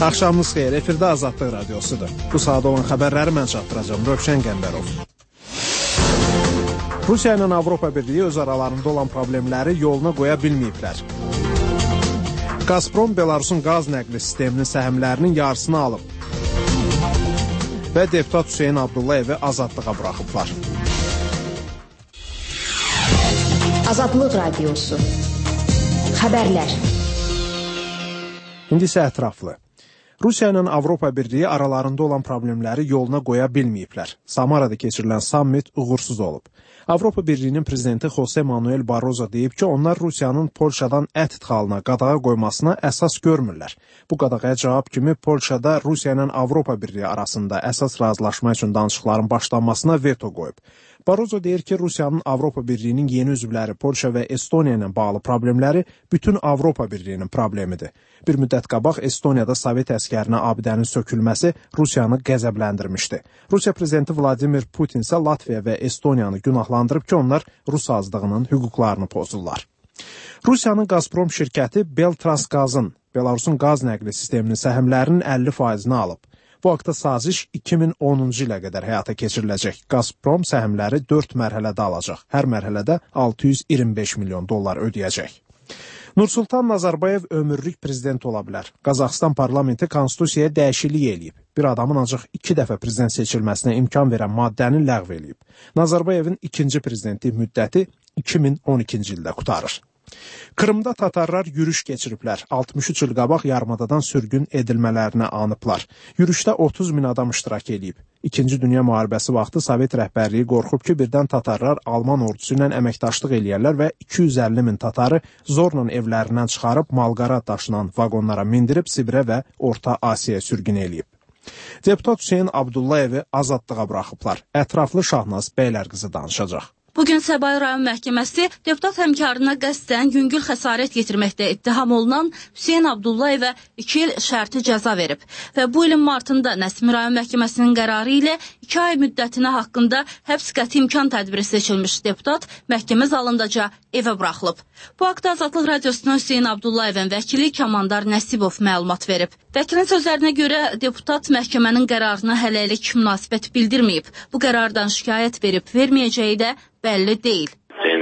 Axşamınız xeyir, efirdə Azadlıq Radiosudur. Bu saat olan xəbərləri mən çatdıracağım, Rövşən Qəmbərov. Rusiya ilə Avropa Birliyi öz aralarında olan problemləri yoluna qoya bilməyiblər. Gazprom Belarusun qaz nəqli sisteminin səhmlərinin yarısını alıb. Və deputat Hüseyn Abdullayevi azadlığa buraxıblar. Azadlıq Radiosu. Xəbərlər. İndi isə ətraflı. Rusiya ilə Avropa Birliyi aralarında olan problemləri yoluna qoya bilməyiblər. Samarada keçirilən sammit uğursuz olub. Avropa Birliyinin prezidenti Jose Manuel Barroso deyib ki, onlar Rusiyanın Polşadan ət idxalına qadağa qoymasına əsas görmürlər. Bu qadağaya cavab kimi Polşada Rusiya ilə Avropa Birliyi arasında əsas razılaşma üçün danışıqların başlanmasına veto qoyub. Barroso deyir ki, Rusiyanın Avropa Birliyinin yeni üzvləri Polşa və Estoniya ilə bağlı problemləri bütün Avropa Birliyinin problemidir. Bir müddət qabaq Estoniyada Sovet əskərinə abidənin sökülməsi Rusiyanı qəzəbləndirmişdi. Rusiya prezidenti Vladimir Putin isə Latviya və Estoniyanı günahlandırıb ki, onlar Rus azlığının hüquqlarını pozurlar. Rusiyanın Gazprom şirkəti Beltransgazın, Belarusun qaz nəqli sisteminin səhmlərinin 50%-ni alıb. Bu haqda saziş 2010-cu ilə qədər həyata keçiriləcək. Gazprom səhmləri 4 mərhələdə alacaq. Hər mərhələdə 625 milyon dollar ödəyəcək. Nursultan Nazarbayev ömürlük prezident ola bilər. Qazaxıstan parlamenti konstitusiyaya dəyişiklik eləyib. Bir adamın ancaq 2 dəfə prezident seçilməsinə imkan verən maddəni ləğv eləyib. Nazarbayevin ikinci prezidentlik müddəti 2012-ci ildə qurtarır. Krımda tatarlar yürüş keçiriblər. 63 il qabaq yarımadadan sürgün edilmələrinə anıblar. Yürüşdə 30 min adam iştirak edib. İkinci Dünya müharibəsi vaxtı Sovet rəhbərliyi qorxub ki, birdən tatarlar Alman ordusu ilə əməkdaşlıq eləyərlər və 250 min tatarı zorla evlərindən çıxarıb malqara daşınan vaqonlara mindirib Sibirə və Orta Asiyaya sürgün eləyib. Deputat Hüseyn Abdullayevi azadlığa buraxıblar. Ətraflı Şahnaz Bəylərqızı danışacaq. Bugün Səbail rayon məhkəməsi deputat həmkarına qəsdən yüngül xəsarət yetirməkdə ittiham olunan Hüseyn Abdullayevə 2 il şərti cəza verib və bu ilin martında Nəsimi rayon məhkəməsinin qərarı ilə 2 ay müddətinə haqqında həbs qəti imkan tədbiri seçilmiş deputat məhkəmə zalındaca evə buraxılıb. Bu haqda Azadlıq Radiosuna Hüseyn Abdullayevin vəkili Kamandar Nəsibov məlumat verib. Vəkilin sözlərinə görə deputat məhkəmənin qərarına hələlik münasibət bildirməyib. Bu qərardan şikayət verib verməyəcəyi də bəlli deyil.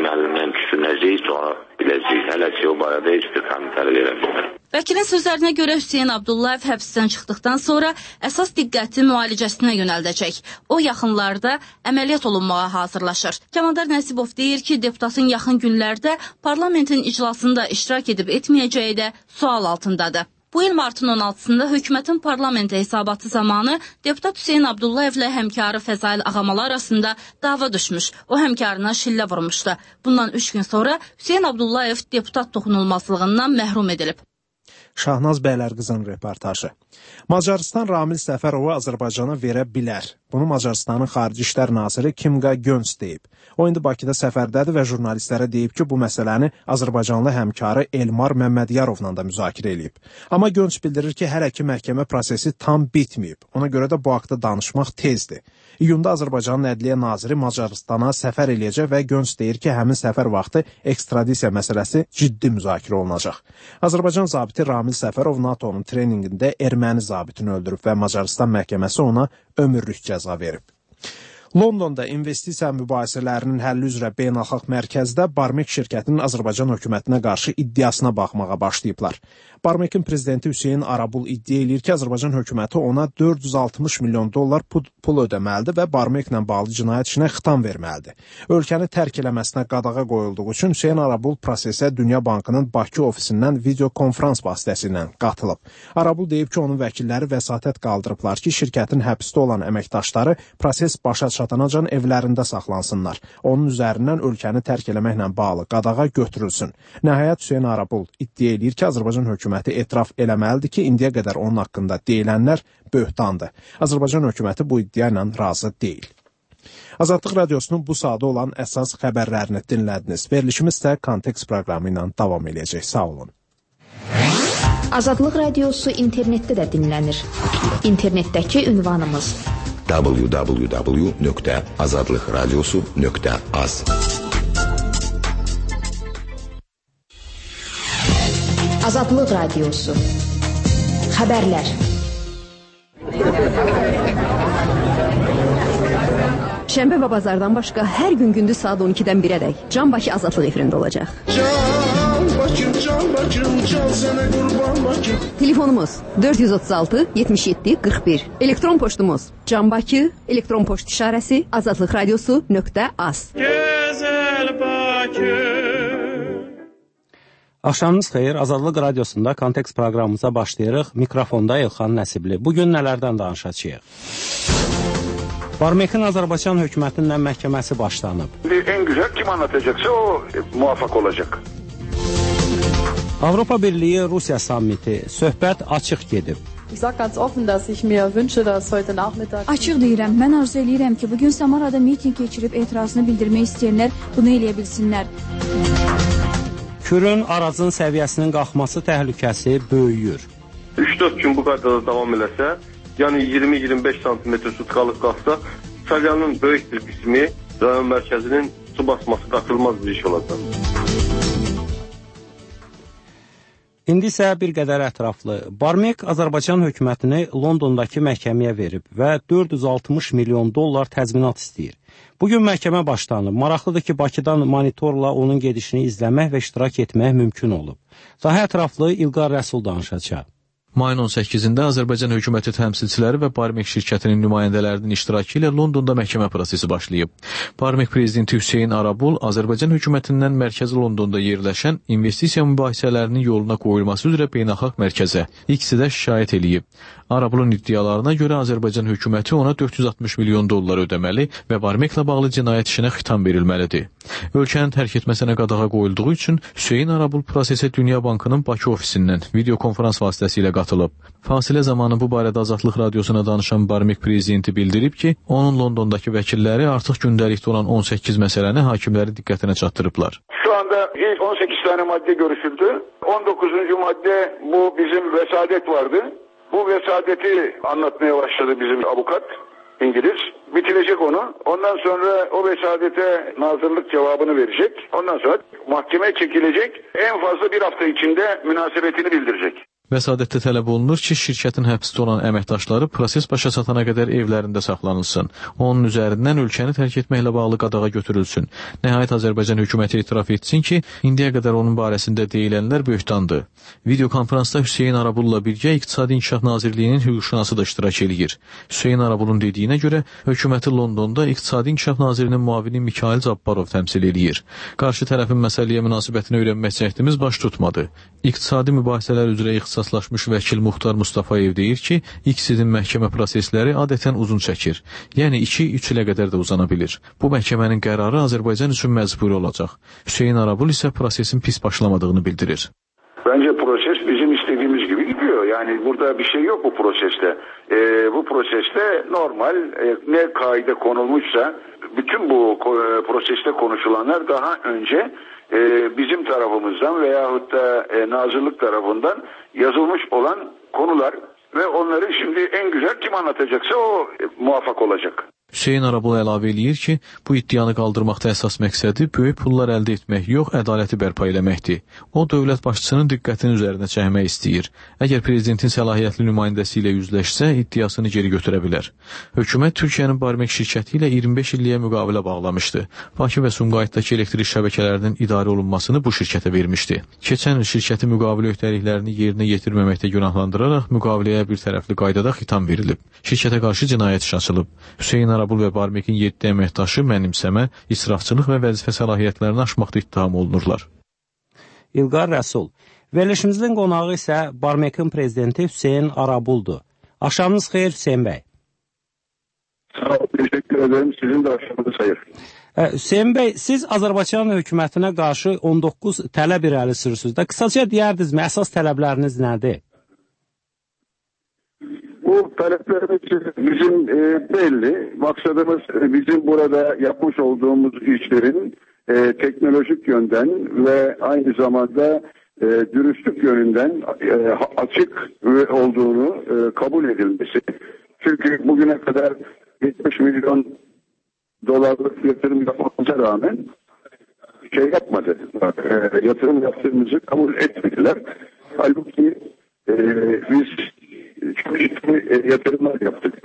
Vəkilin sözlərinə görə Hüseyn Abdullayev həbsdən çıxdıqdan sonra əsas diqqəti müalicəsinə yönəldəcək. O yaxınlarda əməliyyat olunmağa hazırlaşır. Kamandar Nəsibov deyir ki, deputatın yaxın günlərdə parlamentin iclasında iştirak edib etməyəcəyi də sual altındadır. Bu il martın 16-sında hökumətin parlamentə hesabatı zamanı deputat Hüseyn Abdullayevlə həmkarı Fəzail Ağamalı arasında dava düşmüş. O həmkarına şillə vurmuşdu. Bundan 3 gün sonra Hüseyn Abdullayev deputat toxunulmazlığından məhrum edilib. Şahnaz Bəylərqızın reportajı. Macarıstan Ramil Səfərovu Azərbaycana verə bilər. Bunu Macarıstanın Xarici İşlər Naziri Kimqa Gönc deyib. O indi Bakıda səfərdədir və jurnalistlərə deyib ki, bu məsələni Azərbaycanlı həmkarı Elmar Məmmədyarovla da müzakirə eləyib. Amma Gönc bildirir ki, hələ ki məhkəmə prosesi tam bitməyib. Ona görə də bu haqda danışmaq tezdir. İyunda Azərbaycanın Ədliyyə Naziri Macarıstana səfər eləyəcək və Gönc deyir ki, həmin səfər vaxtı ekstradisiya məsələsi ciddi müzakirə olunacaq. Azərbaycan zabiti Ramil Səfərov NATO-nun treninqində erməni zabitini öldürüb və Macarıstan məhkəməsi ona ömürlük cəza verib. Londonda investisiya mübahisələrinin həlli üzrə beynəlxalq mərkəzdə Barmek şirkətinin Azərbaycan hökumətinə qarşı iddiasına baxmağa başlayıblar. Barmekin prezidenti Hüseyn Arabul iddia eləyir ki, Azərbaycan hökuməti ona 460 milyon dollar pul ödəməlidir və Barmeklə bağlı cinayət işinə xitam verməlidir. Ölkəni tərk eləməsinə qadağa qoyulduğu üçün Hüseyn Arabul prosesə Dünya Bankının Bakı ofisindən video konferans vasitəsilə qatılıb. Arabul deyib ki, onun vəkilləri vəsatət qaldırıblar ki, şirkətin həbsdə olan əməkdaşları proses başa çatanacan evlərində saxlansınlar. Onun üzərindən ölkəni tərk eləməklə bağlı qadağa götürülsün. Nəhayət Hüseyn Arabul iddia edir ki, Azərbaycan hökuməti etiraf eləməlidir ki, indiyə qədər onun haqqında deyilənlər böhtandır. Azərbaycan hökuməti bu iddia ilə razı deyil. Azadlıq Radiosunun bu saatda olan əsas xəbərlərini dinlədiniz. Verilişimiz də Kontekst proqramı ilə davam edəcək. Sağ olun. Azadlıq Radiosu internetdə də dinlənir. İnternetdəki ünvanımız www.azadlıqradiosu.az Azadlıq Radiosu. Xəbərlər. Şənbə və bazardan başqa hər gün gündüz saat 12-dən 1-ədək Can Bakı Azadlıq efirində olacaq. Can Bakım, can sənə qurban Bakım. Telefonumuz 436 77 41. Elektron poçtumuz canbaki elektron poçt işarəsi azadlıqradiosu.az. Gözəl Bakım. Axşamınız xeyir. Azadlıq radiosunda Kontekst proqramımıza başlayırıq. Mikrofonda Elxan Nəsibli. Bugün nələrdən danışacağıq? Barmekin Azərbaycan hökumətinin məhkəməsi başlanıb. En güzel kim anlatacaksa o muvaffak olacak. Avropa Birliyi Rusiya sammiti. Söhbət açıq gedib. Ich sage ganz offen, dass ich mir wünsche, dass heute Nachmittag... Açıq deyirəm, mən arzu eləyirəm ki, bugün Samarada miting keçirib etirazını bildirmək istəyənlər bunu eləyə bilsinlər. Kürün aracın səviyyəsinin qalxması təhlükəsi böyüyür. 3-4 gün bu qaydada davam eləsə, yəni 20-25 cm su tıxalıq qalxsa, Salyanın böyük bir qismi rayon mərkəzinin su basması qatılmaz bir iş olacaq. İndi isə bir qədər ətraflı. Barmek Azərbaycan hökumətini Londondakı məhkəməyə verib və 460 milyon dollar təzminat istəyir. Bugün məhkəmə başlanıb. Maraqlıdır ki, Bakıdan monitorla onun gedişini izləmək və iştirak etmək mümkün olub. Daha ətraflı İlqar Rəsul danışacaq. Mayın 18-də Azərbaycan hökuməti təmsilçiləri və Barmek şirkətinin nümayəndələrinin iştirakı ilə Londonda məhkəmə prosesi başlayıb. Barmek prezidenti Hüseyn Arabul Azərbaycan hökumətindən mərkəzi Londonda yerləşən investisiya mübahisələrinin yoluna qoyulması üzrə beynəlxalq mərkəzə XİD-ə şikayət eləyib. Arabulun iddialarına görə Azərbaycan hökuməti ona 460 milyon dollar ödəməli və Barmeklə bağlı cinayət işinə xitam verilməlidir. Ölkənin tərk etməsinə qadağa qoyulduğu üçün Hüseyn Arabul prosesə Dünya Bankının Bakı ofisindən videokonferans vasitəsilə qatılıb. Fasilə zamanı bu barədə Azadlıq radiosuna danışan Barmek prezidenti bildirib ki, onun Londondakı vəkilləri artıq gündəlikdə olan 18 məsələni hakimlərin diqqətinə çatdırıblar. Şu anda 18 tane madde görüşüldü. 19. madde bu bizim vesadet vardı. Bu vesadeti anlatmaya başladı bizim avukat İngiliz. Bitirecek onu. Ondan sonra o vesadete nazırlık cevabını verecek. Ondan sonra mahkemeye çekilecek. En fazla bir hafta içinde münasebetini bildirecek. Vəsadətdə tələb olunur ki, şirkətin həbsdə olan əməkdaşları proses başa çatana qədər evlərində saxlanılsın. Onun üzərindən ölkəni tərk etməklə bağlı qadağa götürülsün. Nəhayət Azərbaycan hökuməti etiraf etsin ki, indiyə qədər onun barəsində deyilənlər böhtandır. Videokonferansda Hüseyn Arabulla birgə İqtisadi İnkişaf Nazirliyinin hüquqşünası da iştirak eləyir. Hüseyn Arabulun dediyinə görə hökuməti Londonda İqtisadi İnkişaf Nazirinin müavini Mikhail Cabbarov təmsil eləyir. Qarşı tərəfin məsələyə münasibətini öyrənmək cəhdimiz baş tutmadı. İqtisadi mübahisələr üzrə ixtisaslaşmış vəkil Muxtar Mustafayev deyir ki, XİD-in məhkəmə prosesləri adətən uzun çəkir. Yəni 2-3 ilə qədər də uzana bilir. Bu məhkəmənin qərarı Azərbaycan üçün məcburi olacaq. Hüseyn Arabul isə prosesin pis başlamadığını bildirir. Bence proses bizim istediğimiz gibi gidiyor. Yani burada bir şey yok bu proseste. Bu proseste normal ne kaide konulmuşsa bütün bu proseste konuşulanlar daha önce bizim tarafımızdan veyahut da nazırlık tarafından yazılmış olan konular ve onları şimdi en güzel kim anlatacaksa o muvaffak olacak. Hüseyn Arabul əlavə eləyir ki, bu iddianı qaldırmaqda əsas məqsədi böyük pullar əldə etmək yox, ədaləti bərpa eləməkdir. O, dövlət başçısının diqqətini üzərinə çəkmək istəyir. Əgər prezidentin səlahiyyətli nümayəndəsi ilə üzləşsə, iddiasını geri götürə bilər. Hökumət Türkiyənin Barmek şirkəti ilə 25 illiyə müqavilə bağlamışdı. Bakı və Sumqayıtdakı elektrik şəbəkələrinin idarə olunmasını bu şirkətə vermişdi. Keçən il şirkəti müqavilə öhdəliklərini yerinə yetirməməkdə günahlandıraraq müqaviləyə bir tərəfli qaydada xitam verilib. Şirkətə qarşı cinayət işi açılıb. Hüseyn Arabul və Barmekin 7 əməkdaşı mənimsəmə, israfçılıq və vəzifə səlahiyyətlərini aşmaqda ittiham olunurlar. İlqar Rəsul. Verilişimizin qonağı isə Barmekin prezidenti Hüseyn Arabuldur. Axşamınız xeyir Hüseyn bəy. Sağ ol, teşekkür ederim. Sizin de akşamınız hayır. Hüseyn bəy, siz Azərbaycan hökumətinə qarşı 19 tələb irəli sürürsünüz də. Qısaca deyərdinizmi, əsas tələbləriniz nədir? Bu taleplerimiz bizim belli. Maksadımız bizim burada yapmış olduğumuz işlerin teknolojik yönden ve aynı zamanda dürüstlük yönünden açık olduğunu kabul edilmesi. Çünkü bugüne kadar 70 milyon dolarlık yatırım yapmamıza rağmen şey yapmadı. Yatırım yaptığımızı kabul etmediler. Halbuki biz çok ciddi yatırımlar yaptık.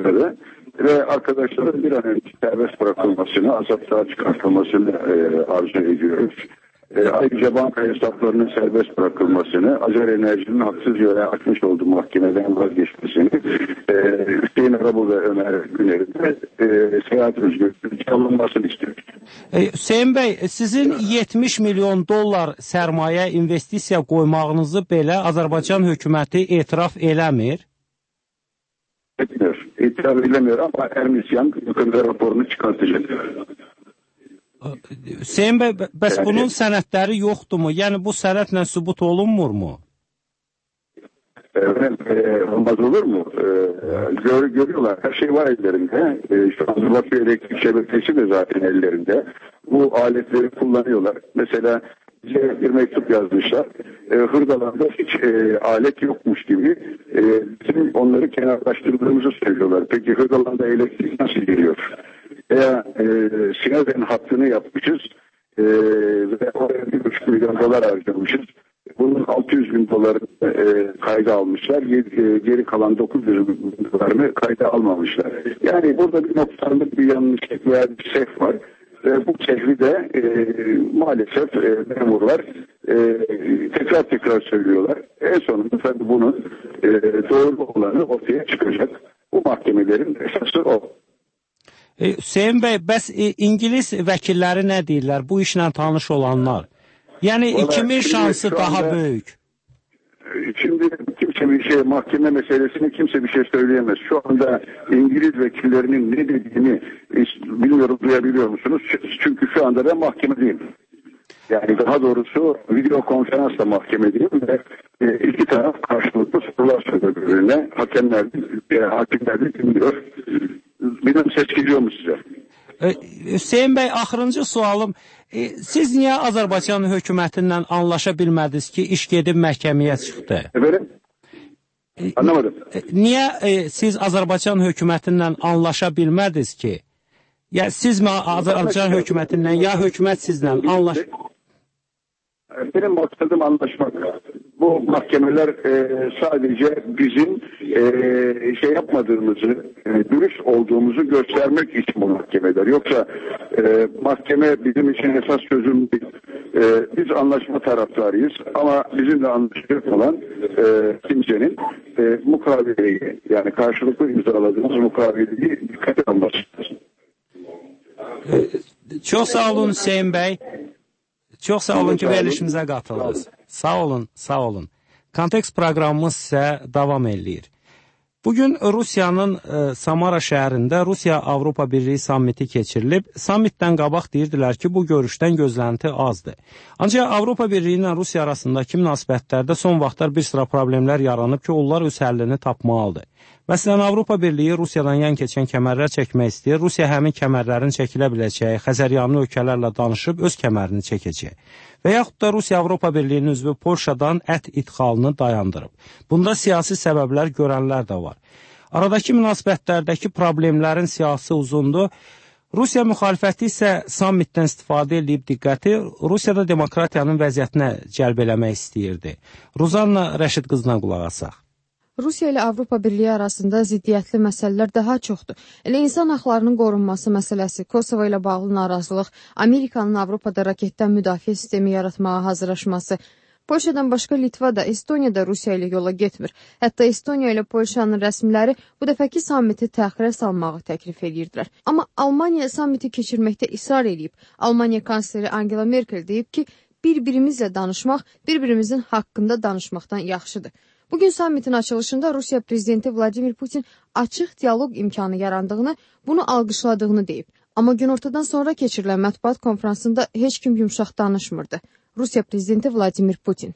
Arkadaşların bir an önce serbest bırakılmasını, azaplığa çıkartılmasını arzu ediyoruz. Ayrıca banka hesaplarının serbest bırakılmasını, Azer Enerji'nin haksız yere açmış olduğu mahkemeden vazgeçmesini, Hüseyin Arabul ve Ömer Güner'in de seyahat özgürlüğünün çalınmasını istiyoruz. Hüseyin Bey, sizin 70 milyon dollar sərmayə investisiya qoymağınızı belə Azərbaycan hökuməti etiraf eləmir? Etmiyor. İtiraf edilemiyor ama Ermisyan yakında raporunu çıkartacak. Hüseyin Bey, bəs bunun sənədləri yoxdurmu? Yəni bu sənədlə sübut olunmurmu? Olmaz olur mu? Görüyorlar. Her şey var ellerinde. Şu an Bakü elektrik şebekesi de zaten ellerinde. Bu aletleri kullanıyorlar. Mesela bize bir mektup yazmışlar. Hırdalan'da hiç alet yokmuş gibi bizim onları kenarlaştırdığımızı söylüyorlar. Peki Hırdalan'da elektrik nasıl geliyor? Veya Sinaz'ın hattını yapmışız ve oraya 1,5 milyon dolar harcamışız. Bunun 600 bin dolarını kayda almışlar. Geri kalan 900 bin dolarını kayda almamışlar. Yani burada bir noktalık bir yanlışlık veya bir sehv var. Bu sehvi de maalesef memurlar tekrar söylüyorlar. En sonunda tabii bunun doğru olanı ortaya çıkacak. Bu mahkemelerin esası o. Hüseyin Bey, bəs İngiliz vəkilləri nə deyirlər bu işlə tanış olanlar? Yəni kimin şansı daha böyük? Şimdi kimse bir şey, mahkeme meselesini kimse bir şey söyleyemez. Şu anda İngiliz vekillerinin ne dediğini bilmiyorum, duyabiliyor musunuz? Çünkü şu anda ben mahkemedeyim. Yani daha doğrusu video konferansla mahkemedeyim ve iki taraf karşılıklı sorular soruyor birbirine. Hakimler de dinliyor. Benim ses geliyor mu size? Hüseyin Bey, axırıncı sualım. Siz niyə Azərbaycan hökumətindən anlaşa bilmədiniz ki, iş gedib məhkəməyə çıxdı? Efendim? Anlamadım. Niyə siz Azərbaycan hökumətindən anlaşa bilmədiniz ki? Ya siz mi Azərbaycan hökumətindən, ya hökumət sizlə Benim maksadım anlaşmak. Bu mahkemeler sadece bizim şey yapmadığımızı, dürüst olduğumuzu göstermek için bu mahkemeler. Yoksa mahkeme bizim için esas çözüm değil. Biz anlaşma taraftarıyız ama bizimle anlaşacak olan kimsenin mukaveleyi, yani karşılıklı imzaladığımız mukaveleyi dikkate alması lazım. Çox sağ olun Hüseyin Bey. Çox sağ olun ki, verilişimizə qatıldınız. Sağ olun, sağ olun. Kontekst proqramımız isə davam eləyir. Bugün Rusiyanın Samara şəhərində Rusiya-Avropa Birliyi sammiti keçirilib. Sammitdən qabaq deyirdilər ki, bu görüşdən gözlənti azdır. Ancaq Avropa Birliyi ilə Rusiya arasındakı münasibətlərdə son vaxtlar bir sıra problemlər yaranıb ki, onlar öz həllini tapmalıdır. Məsələn, Avropa Birliyi Rusiyadan yan keçən kəmərlər çəkmək istəyir. Rusiya həmin kəmərlərin çəkilə biləcəyi Xəzəryanlı ölkələrlə danışıb öz kəmərini çəkəcək. Və yaxud da Rusiya Avropa Birliyinin üzvü Polşadan ət idxalını dayandırıb. Bunda siyasi səbəblər görənlər də var. Aradakı münasibətlərdəki problemlərin siyasi uzunluğu, Rusiya müxalifəti isə sammitdən istifadə edib diqqəti Rusiyada demokratiyanın vəziyyətinə cəlb eləmək istəyirdi. Ruzanna Rəşid qızına qulaq asaq. Rusiya ilə Avropa Birliyi arasında ziddiyyətli məsələlər daha çoxdur. Elə insan haqlarının qorunması məsələsi, Kosovo ilə bağlı narazılıq, Amerikanın Avropada raketdən müdafiə sistemi yaratmağa hazırlaşması. Polşadan başqa Litva da, Estoniya da Rusiya ilə yola getmir. Hətta Estoniya ilə Polşanın rəsmiləri bu dəfəki sammiti təxirə salmağı təklif edirdilər. Amma Almaniya sammiti keçirməkdə israr edib. Almaniya kansleri Angela Merkel deyib ki, bir-birimizlə danışmaq, bir-birimizin haqqında danışmaqdan yaxşıdır. Bugün sammitin açılışında Rusiya prezidenti Vladimir Putin açıq diyaloq imkanı yarandığını, bunu alqışladığını deyib. Amma günortadan sonra keçirilən mətbuat konferansında heç kim yumşaq danışmırdı. Rusiya prezidenti Vladimir Putin.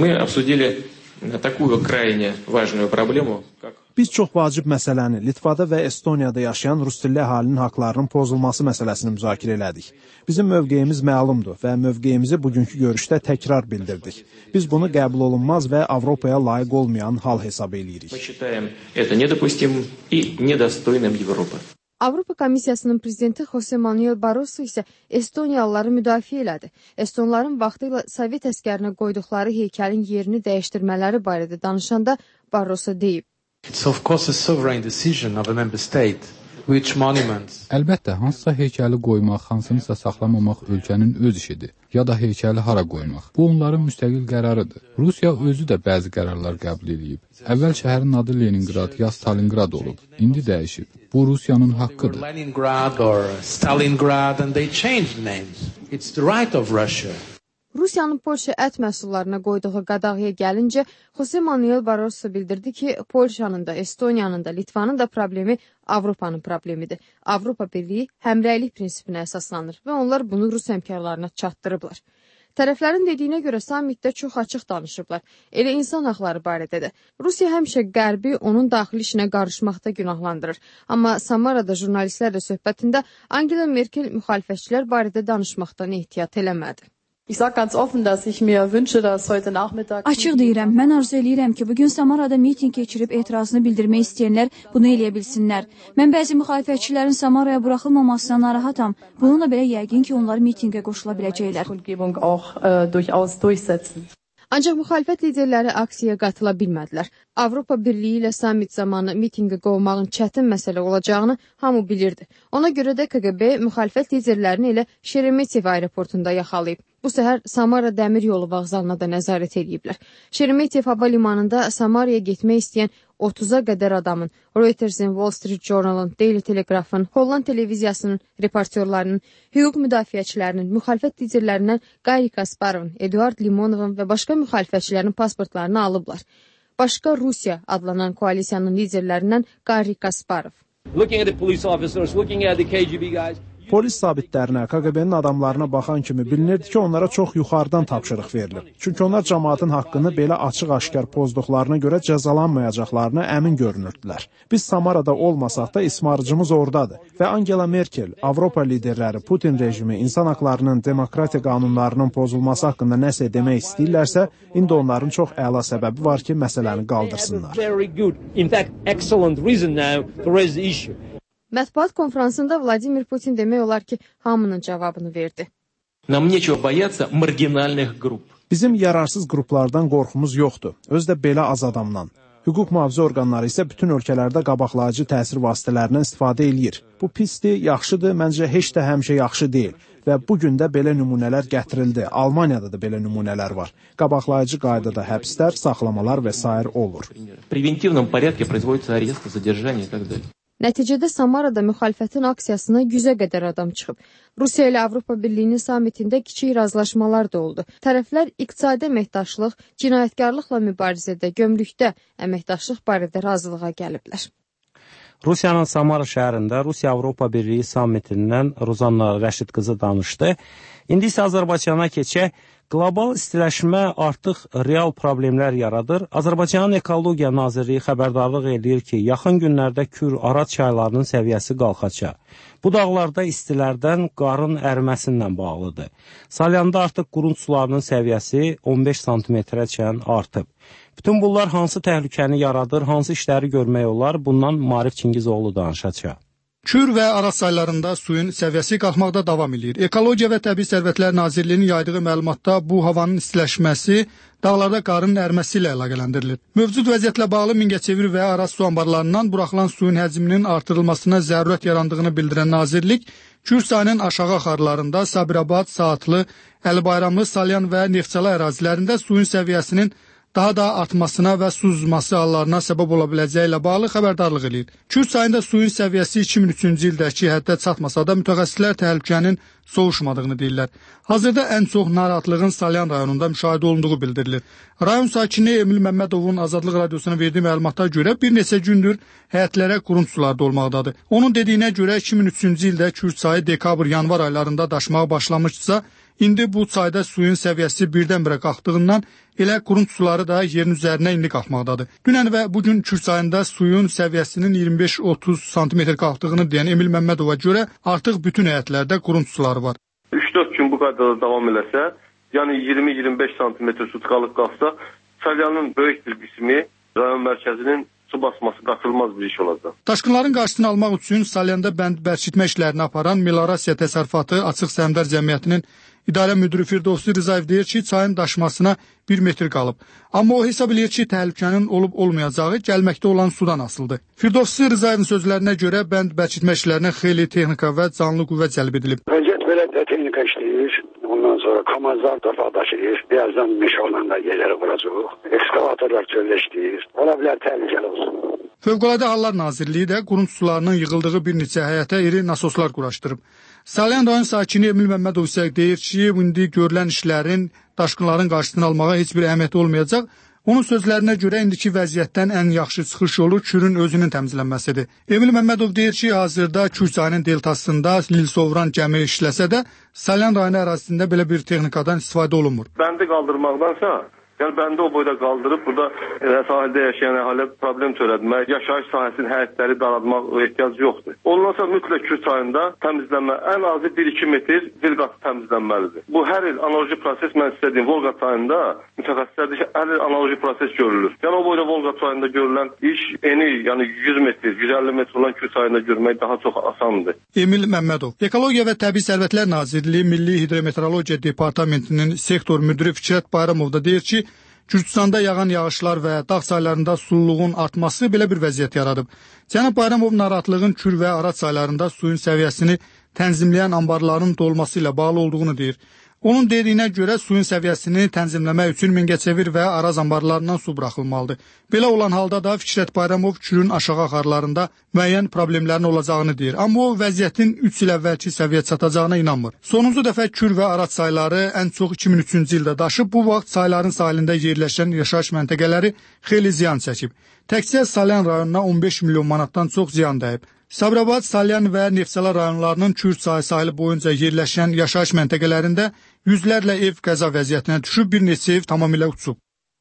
Biz çox vacib məsələni Litvada və Estoniyada yaşayan rusdilli əhalinin haqlarının pozulması məsələsini müzakirə elədik. Bizim mövqeyimiz məlumdur və mövqeyimizi bugünkü görüşdə təkrar bildirdik. Biz bunu qəbul olunmaz və Avropaya layiq olmayan hal hesab eləyirik. Avropa Komissiyasının prezidenti Jose Manuel Barroso isə Estoniyalıları müdafiə elədi. Estonların vaxtı ilə Sovet əskərinə qoyduqları heykəlin yerini dəyişdirmələri barədə danışanda Barroso deyib. It's of course a sovereign decision of a member state Which monuments? Əlbəttə, hansısa heykəli qoymaq, hansınısa saxlamamaq ölkənin öz işidir. Ya da heykəli hara qoymaq. Bu onların müstəqil qərarıdır. Rusiya özü də bəzi qərarlar qəbul edib. Əvvəl şəhərin adı Leningrad ya Stalingrad olub. İndi dəyişib. Bu Rusiyanın haqqıdır. Leningrad or Stalingrad and they changed names. It's the right of Russia. Rusiyanın Polşa ət məhsullarına qoyduğu qadağaya gəlincə, Jose Manuel Barroso bildirdi ki, Polşanın da, Estoniyanın da, Litvanın da problemi Avropanın problemidir. Avropa Birliyi həmrəylik prinsipinə əsaslanır və onlar bunu Rus həmkarlarına çatdırıblar. Tərəflərin dediyinə görə sammitdə çox açıq danışıblar. Elə insan haqları barədə də. Rusiya həmişə Qərbi onun daxili işinə qarışmaqda günahlandırır. Amma Samarada jurnalistlərlə söhbətində Angela Merkel müxalifətçilər barədə danışmaqdan ehtiyat eləmədi. Ich sage ganz offen, dass ich mir wünsche, dass heute Nachmittag... Açıq deyirəm, mən arzu eləyirəm ki, bugün Samarada miting keçirib etirazını bildirmək istəyənlər bunu eləyə bilsinlər. Mən bəzi müxalifətçilərin Samaraya buraxılmamasına narahatam. Bununla belə yəqin ki, onlar mitingə qoşula biləcəklər. Ancaq müxalifət liderləri aksiyaya qatıla bilmədilər. Avropa Birliyi ilə sammit zamanı mitinqi qovmağın çətin məsələ olacağını hamı bilirdi. Ona görə də KGB müxalifət liderlərini elə Şeremetyevo aeroportunda yaxalayıb. Bu səhər Samara dəmir yolu vağzalına da nəzarət ediblər. Şeremetyevo hava limanında Samaraya getmək istəyən 30-a qədər adamın, Reuters'in, Wall Street Journal'ın, Daily Telegraph'ın, Holland televiziyasının reportyorlarının, hüquq müdafiəçilərinin, müxalifət liderlərindən Gary Kasparovun, Eduard Limonovun və başqa müxalifətçilərin pasportlarını alıblar. Başqa Rusiya adlanan koalisiyanın liderlərindən Gary Kasparov. Polis zabitlərinə, KGB-nin adamlarına baxan kimi bilinirdi ki, onlara çox yuxarıdan tapşırıq verilib. Çünki onlar cəmaatın haqqını belə açıq-aşkar pozduqlarına görə cəzalanmayacaqlarına əmin görünürdülər. Biz Samarada olmasaq da ismarıcımız oradadır və Angela Merkel, Avropa liderləri, Putin rejimi, insan haqlarının, demokratiya qanunlarının pozulması haqqında nəsə demək istəyirlərsə, indi onların çox əla səbəbi var ki, məsələni qaldırsınlar. Mətbuat konfransında Vladimir Putin demək olar ki, hamının cavabını verdi. Bizim yararsız qruplardan qorxumuz yoxdur, özü də belə az adamdan. Hüquq mühafizə orqanları isə bütün ölkələrdə qabaqlayıcı təsir vasitələrindən istifadə eləyir. Bu pisdir, yaxşıdır, məncə heç də həmişə yaxşı deyil. Və bugün də belə nümunələr gətirildi. Almaniyada da belə nümunələr var. Qabaqlayıcı qaydada həbslər, saxlamalar və s. olur. Nəticədə Samarada müxalifətin aksiyasına 100-ə qədər adam çıxıb. Rusiya ilə Avropa Birliyinin sammitində kiçik razılaşmalar da oldu. Tərəflər iqtisadi əməkdaşlıq, cinayətkarlıqla mübarizədə, gömrükdə əməkdaşlıq barədə razılığa gəliblər. Rusiyanın Samara şəhərində Rusiya-Avropa Birliyi sammitindən Rozanna Rəşid qızı danışdı. İndi isə Azərbaycana keçək. Qlobal istiləşmə artıq real problemlər yaradır. Azərbaycanın Ekologiya Nazirliyi xəbərdarlıq edir ki, yaxın günlərdə Kür-Araz çaylarının səviyyəsi qalxacaq. Bu dağlarda istilərdən qarın əriməsindən bağlıdır. Salyanda artıq qurund sularının səviyyəsi 15 sm-əcən artıb. Bütün bunlar hansı təhlükəni yaradır, hansı işləri görmək olar, bundan Marif Çingizoğlu danışacaq. Kür və Araz çaylarında suyun səviyyəsi qalxmaqda davam edir. Ekologiya və Təbii Sərvətlər Nazirliyinin yaydığı məlumatda bu havanın istiləşməsi dağlarda qarın əriməsi ilə əlaqələndirilir. Mövcud vəziyyətlə bağlı Mingəçevir və Araz su anbarlarından buraxılan suyun həcminin artırılmasına zərurət yarandığını bildirən nazirlik, Kür çayının aşağı axarlarında Sabirabad, Saatlı, Əlibayramlı, Salyan və Neftçala ərazilərində suyun səviyyəsinin daha da artmasına və su uzması hallarına səbəb ola biləcəyi ilə bağlı xəbərdarlıq edir. Kür çayında suyun səviyyəsi 2003-cü ildəki həddə çatmasa da mütəxəssislər təhlükənin soğuşmadığını deyirlər. Hazırda ən çox narahatlığın Salyan rayonunda müşahidə olunduğu bildirilir. Rayon sakini Emil Məmmədovun Azadlıq Radiosuna verdiyi məlumata görə bir neçə gündür həyətlərə qurund sular dolmaqdadır. Onun dediyinə görə 2003-cü ildə Kür çayı dekabr-yanvar aylarında daşmağa başlamışsa, İndi bu çayda suyun səviyyəsi birdən-birə qalxdığından elə qurund suları da yerin üzərinə indi qalxmaqdadır. Dünən və bugün Kür çayında suyun səviyyəsinin 25-30 sm qalxdığını deyən Emil Məmmədova görə artıq bütün həyətlərdə qurund suları var. 3-4 gün bu qaydada davam eləsə, yəni 20-25 sm su tıxalıq qalxsa, Salyanın böyük bir qismi rayon mərkəzinin su basması qaçılmaz bir iş olacaq. Daşqınların qarşısını almaq üçün Salyanda bənd bərkitmə işlərini aparan Melorasiya Təsərrüfatı Açıq Səhmdar Cəmiyyətinin İdarə müdiri Firdovsi Rızayev deyir ki, çayın daşmasına 1 metr qalıb. Amma o hesab edir ki, təhlükənin olub-olmayacağı gəlməkdə olan sudan asılıdır. Firdovsi Rızayevin sözlərinə görə bənd bərkitmə işlərinə xeyli texnika və canlı qüvvə cəlb edilib. Vəziyyət belə də texnika işləyir. Ondan sonra kamazlar da daşıyır. Birazdan meşalarla da yerləri vuracaq. Ekskavatorlar çöldə işləyir. Ola bilər təhlükəli olsun. Fövqəladə Hallar Nazirliyi də qurut sularının yığıldığı bir neçə həyətə iri nasoslar quraşdırıb. Salyan rayon sakini Emil Məmmədov isə deyir ki, indi görülən işlərin daşqınların qarşısını almağa heç bir əhəmiyyəti olmayacaq. Onun sözlərinə görə indiki vəziyyətdən ən yaxşı çıxış yolu Kürün özünün təmizlənməsidir. Emil Məmmədov deyir ki, hazırda Kür çayının deltasında lil sovran gəmi işləsə də, Salyan rayonu ərazisində belə bir texnikadan istifadə olunmur. Bəndi qaldırmaqdansa, yəni bəndi o boyda qaldırıb, burada sahildə yaşayan əhaliyə problem törətmək, yaşayış sahəsinin həyətləri daraltmaq ehtiyac yoxdur. Ondan sonra mütləq Kür çayında təmizlənmə ən azı 1-2 metr dilqatı təmizlənməlidir. Bu hər il analoji proses, mən sizə deyim, Volqa çayında mütəxəssislərdə hər il analoji proses görülür. Yəni o boyda Volqa çayında görülən iş eni, yəni 100 metr, 150 metr olan Kür çayında görmək daha çox asandır. Emil Məmmədov, Ekologiya və Təbii Sərvətlər Nazirliyi Milli Hidrometeorologiya Departamentinin sektor müdiri Fikrət Bayramov da deyir ki, Gürcüstanda yağan yağışlar və dağ çaylarında sululuğun artması belə bir vəziyyət yaradıb. Cənab Bayramov narahatlığın Kür və Araz çaylarında suyun səviyyəsini tənzimləyən anbarların dolması ilə bağlı olduğunu deyir. Onun dediyinə görə suyun səviyyəsini tənzimləmək üçün Mingəçevir və Araz anbarlarından su buraxılmalıdır. Belə olan halda da Fikrət Bayramov Kürün aşağı axarlarında müəyyən problemlərin olacağını deyir. Amma o vəziyyətin 3 il əvvəlki səviyyə çatacağına inanmır. Sonuncu dəfə Kür və Araz çayları ən çox 2003-cü ildə daşıb. Bu vaxt çayların sahilində yerləşən yaşayış məntəqələri xeyli ziyan çəkib. Təkcə Salyan rayonuna 15 milyon manatdan çox ziyan dəyib. Sabirabad, Salyan və Neftçala rayonlarının Kür çayı sahili boyunca yerləşən yaşayış məntəqələrində yüzlərlə ev qəza vəziyyətinə düşüb, bir neçə ev tamamilə uçub.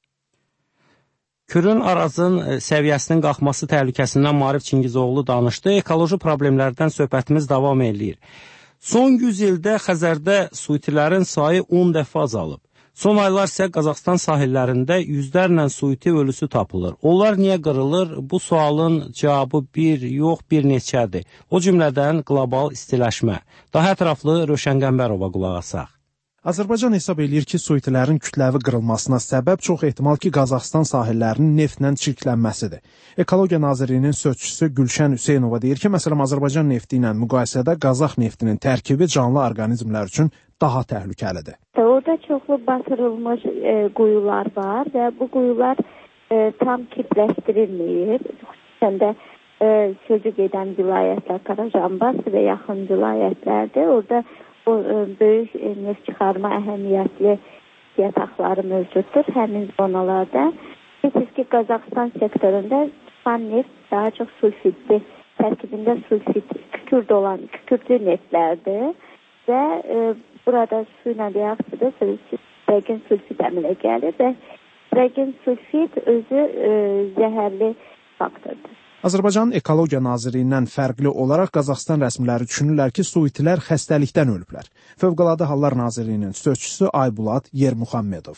Kürün Arazın səviyyəsinin qalxması təhlükəsindən Maarif Çingizoğlu danışdı. Ekoloji problemlərdən söhbətimiz davam edir. Son 100 ildə Xəzərdə su itilərin sayı 10 dəfə azalıb. Son aylar isə Qazaxstan sahillərində yüzlərlə su iti ölüsü tapılır. Onlar niyə qırılır? Bu sualın cavabı bir, yox bir neçədir. O cümlədən qlobal istiləşmə. Daha ətraflı Rövşən Qəmbərova qulaq asaq. Azərbaycan hesab eləyir ki, su itilərin kütləvi qırılmasına səbəb çox ehtimal ki, Qazaxstan sahillərinin neftlə çirklənməsidir. Ekologiya Nazirliyinin sözçüsü Gülşən Hüseynova deyir ki, məsələn, Azərbaycan nefti ilə müqayisədə Qazax neftinin tərkibi canlı orqanizmlər üçün daha təhlükəlidir. Orada çoxlu batırılmış quyular var və bu quyular tam kitləşdirilməyib. Xüsusən də sözü gedən vilayətlər, Qarajambas və yaxın vilayətlərdir. Orada o böyük neft çıxarma əhəmiyyətli yataqları mövcuddur həmin zonalarda. Bilirsiniz ki, Qazaxstan sektorunda çıxan neft daha çox sulfidli, tərkibində sulfid, kükürdü neftlərdir və burada su ilə reaksiyada rəqin sulfid əmələ gəlir və rəqin sulfid özü zəhərli faktordur. Azərbaycan Ekologiya Nazirliyindən fərqli olaraq Qazaxstan rəsmiləri düşünürlər ki, su itilər xəstəlikdən ölüblər. Fövqəladə Hallar Nazirliyinin sözçüsü Aybulat Yermuxammedov.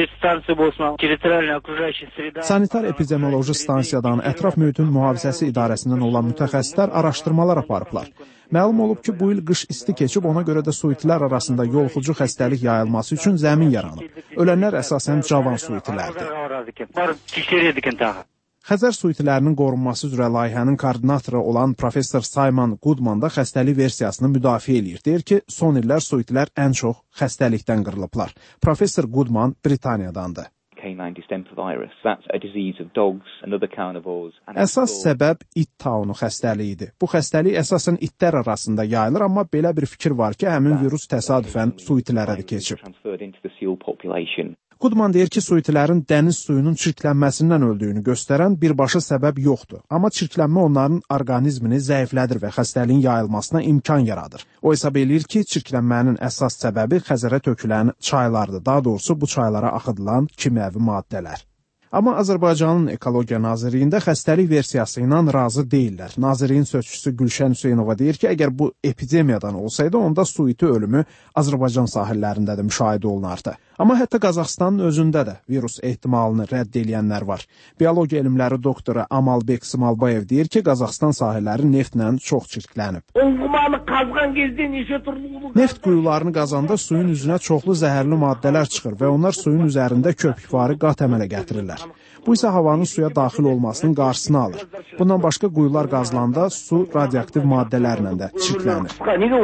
Sanitar epidemioloji stansiyadan ətraf mühitin mühafizəsi idarəsindən olan mütəxəssislər araşdırmalar aparıblar. Məlum olub ki, bu il qış isti keçib, ona görə də su itilər arasında yoluxucu xəstəlik yayılması üçün zəmin yaranıb. Ölənlər əsasən cavan su itilərdir. Xəzər su itilərinin qorunması üzrə layihənin koordinatoru olan professor Simon Goodman da xəstəlik versiyasını müdafiə edir. Deyir ki, son illər su itilər ən çox xəstəlikdən qırılıblar. Professor Goodman Britaniyadandır. Əsas səbəb it taunu xəstəliyidir. Bu xəstəlik əsasən itlər arasında yayılır, amma belə bir fikir var ki, həmin virus təsadüfən su itilərə də keçib. Goodman deyir ki, su itilərin dəniz suyunun çirklənməsindən öldüyünü göstərən birbaşa səbəb yoxdur. Amma çirklənmə onların orqanizmini zəiflədir və xəstəliyin yayılmasına imkan yaradır. O hesab eləyir ki, çirklənmənin əsas səbəbi Xəzərə tökülən çaylardır. Daha doğrusu bu çaylara axıdılan kimyəvi maddələr. Amma Azərbaycanın Ekologiya Nazirliyində xəstəlik versiyası ilə razı deyirlər. Nazirliyin sözçüsü Gülşən Hüseynova deyir ki, əgər bu epidemiyadan olsaydı, onda suiti ölümü Azərbaycan sahillərində də müşahidə olunardı. Amma hətta Qazaxıstanın özündə də virus ehtimalını rədd edənlər var. Biologiya elmləri doktoru Amalbek Smalbayev deyir ki, Qazaxıstan sahilləri neftlə çox çirklənib. Neft quyularını qazanda suyun üzünə çoxlu zəhərli maddələr çıxır və onlar suyun üzərində köpükvari qat əmələ gətirirlər. Bu isə havanın suya daxil olmasının qarşısını alır. Bundan başqa quyular qazılanda su radioaktiv maddələrlə də çirklənir.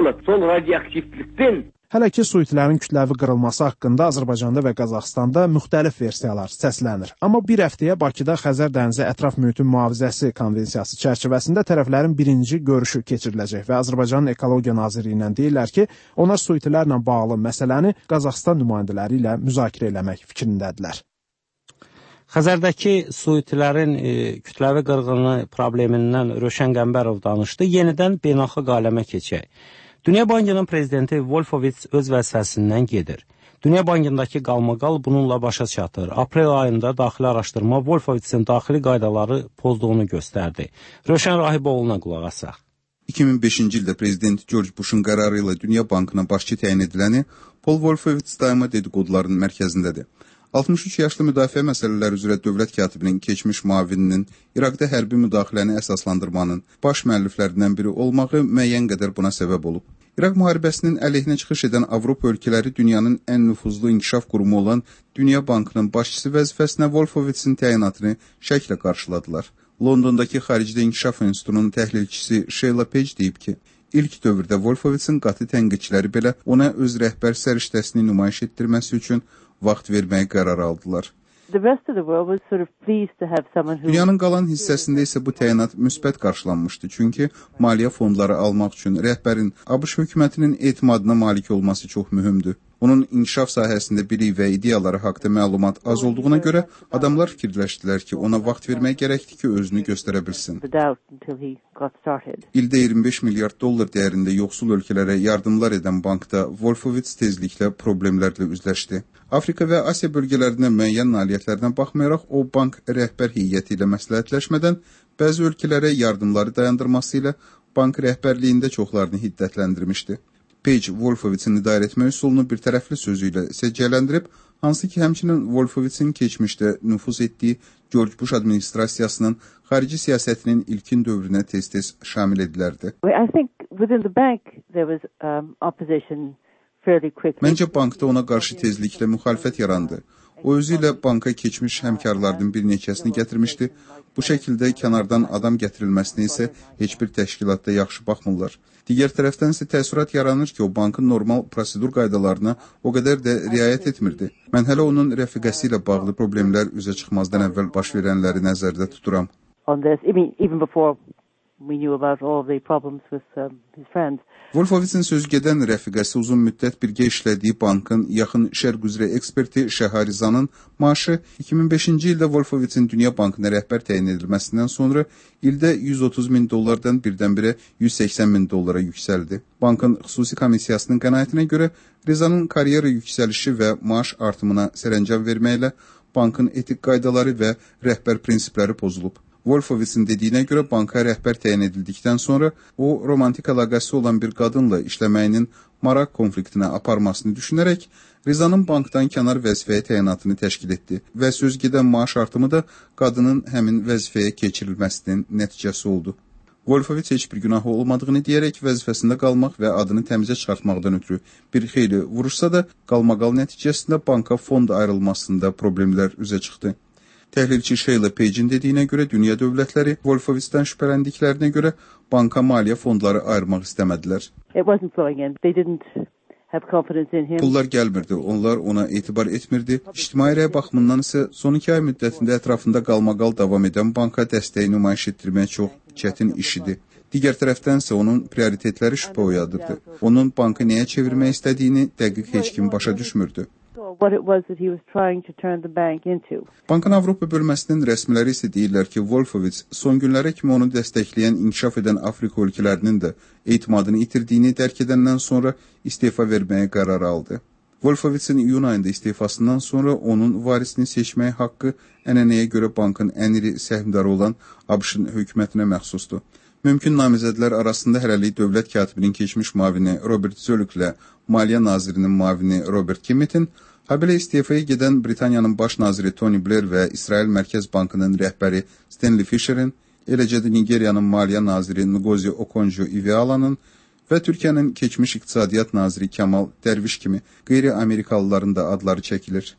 Hələ ki, suitilərin kütləvi qırılması haqqında Azərbaycanda və Qazaxıstanda müxtəlif versiyalar səslənir. Amma bir həftəyə Bakıda Xəzər dənizi ətraf mühitin mühafizəsi konvensiyası çərçivəsində tərəflərin birinci görüşü keçiriləcək və Azərbaycanın Ekologiya Nazirliyi ilə deyirlər ki, onlar suitilərlə bağlı məsələni Qazaxıstan nümayəndələri ilə müzakirə eləmək fikrindədirlər. Xəzərdəki suitilərin kütləvi qırğını problemindən Rövşən Qəmbərov danışdı. Yenidən beynəlxalq aləmə keçək. Dünya Bankının prezidenti Wolfowitz öz vəzifəsindən gedir. Dünya Bankındakı qalmaqal bununla başa çatır. Aprel ayında daxili araşdırma Wolfowitzin daxili qaydaları pozduğunu göstərdi. Rövşən Rahiboğlu'na qulaq asaq. 2005-ci ildə prezident George Bush'un qərarı ilə Dünya Bankına başçı təyin ediləni Paul Wolfowitz daima dedikoduların mərkəzindədir. 63 yaşlı müdafiə məsələləri üzrə dövlət katibinin keçmiş müavininin İraqda hərbi müdaxiləni əsaslandırmanın baş müəlliflərindən biri olmağı müəyyən qədər buna səbəb olub. İraq müharibəsinin əleyhinə çıxış edən Avropa ölkələri dünyanın ən nüfuzlu inkişaf qurumu olan Dünya Bankının başçısı vəzifəsinə Wolfowitzin təyinatını şəklə qarşıladılar. Londondakı Xaricdə İnkişaf İnstitutunun təhlilçisi Sheila Page deyib ki, ilk dövrdə Wolfowitzin qatı tənqidçiləri belə ona öz rəhbər səriştəsini nümayiş etdirməsi üçün vaxt verməyə qərar aldılar. Dünyanın qalan hissəsində isə bu təyinat müsbət qarşılanmışdı, çünki maliyyə fondları almaq üçün rəhbərin ABŞ hökumətinin etimadına malik olması çox mühümdür. Onun inkişaf sahəsində bilik və ideyaları haqda məlumat az olduğuna görə adamlar fikirləşdilər ki, ona vaxt vermək gərəkdir ki, özünü göstərə bilsin. İldə 25 milyard dollar dəyərində yoxsul ölkələrə yardımlar edən bankda Wolfowitz tezliklə problemlərlə üzləşdi. Afrika və Asiya bölgələrindən müəyyən nailiyyətlərinə baxmayaraq, o bank rəhbər heyəti ilə məsləhətləşmədən bəzi ölkələrə yardımları dayandırması ilə bank rəhbərliyində çoxlarını hiddətləndirmişdi. Page Wolfowitzin idarə etmə üsulunu bir tərəfli sözü ilə səciyyələndirib, hansı ki, həmçinin Wolfowitzin keçmişdə nüfuz etdiyi George Bush administrasiyasının xarici siyasətinin ilkin dövrünə tez-tez şamil edilərdi. Məncə bankda ona qarşı tezliklə müxalifət yarandı. O özü ilə banka keçmiş həmkarlarının bir neçəsini gətirmişdi. Bu şəkildə kənardan adam gətirilməsinə isə heç bir təşkilatda yaxşı baxmırlar. Digər tərəfdən isə təəssürat yaranır ki, o bankın normal prosedur qaydalarına o qədər də riayət etmirdi. Mən hələ onun rəfiqəsi ilə bağlı problemlər üzə çıxmazdan əvvəl baş verənləri nəzərdə tuturam. Wolfowitzin sözügedən rəfiqəsi uzun müddət birgə işlədiyi bankın yaxın şərq üzrə eksperti Şəharizanın maaşı 2005-ci ildə Wolfowitzin Dünya Bankına rəhbər təyin edilməsindən sonra ildə 130 min dollardan birdən-birə 180 min dollara yüksəldi. Bankın xüsusi komissiyasının qənaətinə görə Rizanın karyera yüksəlişi və maaş artımına sərəncam verməklə bankın etik qaydaları və rəhbər prinsipləri pozulub. Wolfowitzin dediyinə görə banka rəhbər təyin edildikdən sonra o, romantik əlaqəsi olan bir qadınla işləməyinin maraq konfliktinə aparmasını düşünərək Rizanın bankdan kənar vəzifəyə təyinatını təşkil etdi və söz gedən maaş artımı da qadının həmin vəzifəyə keçirilməsinin nəticəsi oldu. Wolfowitz heç bir günahı olmadığını deyərək vəzifəsində qalmaq və adını təmizə çıxartmaqdan ötürü bir xeyli vuruşsa da qalmaqal nəticəsində banka fond ayrılmasında problemlər üzə çıxdı. Təhlilçi Sheila Page'in dediyinə görə dünya dövlətləri Wolfowitz'dən şübhələndiklərinə görə banka maliyyə fondları ayırmaq istəmədilər. Pullar gəlmirdi, onlar ona etibar etmirdi. İctimai rəy baxımından isə son 2 ay müddətində ətrafında qalmaqal davam edən banka dəstəyi nümayiş etdirmək çox çətin iş idi. Digər tərəfdən isə onun prioritetləri şübhə oyadırdı. Onun bankı nəyə çevirmək istədiyini dəqiq heç kim başa düşmürdü. Bankın Avropa bölməsinin rəsmiləri isə deyirlər ki, Wolfowitz son günlərə kimi onu dəstəkləyən inkişaf edən Afrika ölkələrinin də etimadını itirdiyini dərk edəndən sonra istefa verməyə qərar aldı. Wolfowitzin iyun ayında istifasından sonra onun varisini seçmək haqqı ənənəyə görə bankın ən iri səhmdarı olan ABŞ-ın hökumətinə məxsusdur. Mümkün namizədlər arasında hələlik dövlət katibinin keçmiş müavini Robert Zoellick ilə Maliyyə Nazirinin müavini Robert Kimmitin, habelə istifaya gedən Britaniyanın baş naziri Tony Blair və İsrail Mərkəz Bankının rəhbəri Stanley Fisherin, eləcə də Nigeriyanın Maliyyə naziri Ngozi Okonjo-Iwealanın və Türkiyənin keçmiş iqtisadiyyat naziri Kamal Dərviş kimi qeyri-Amerikalıların da adları çəkilir.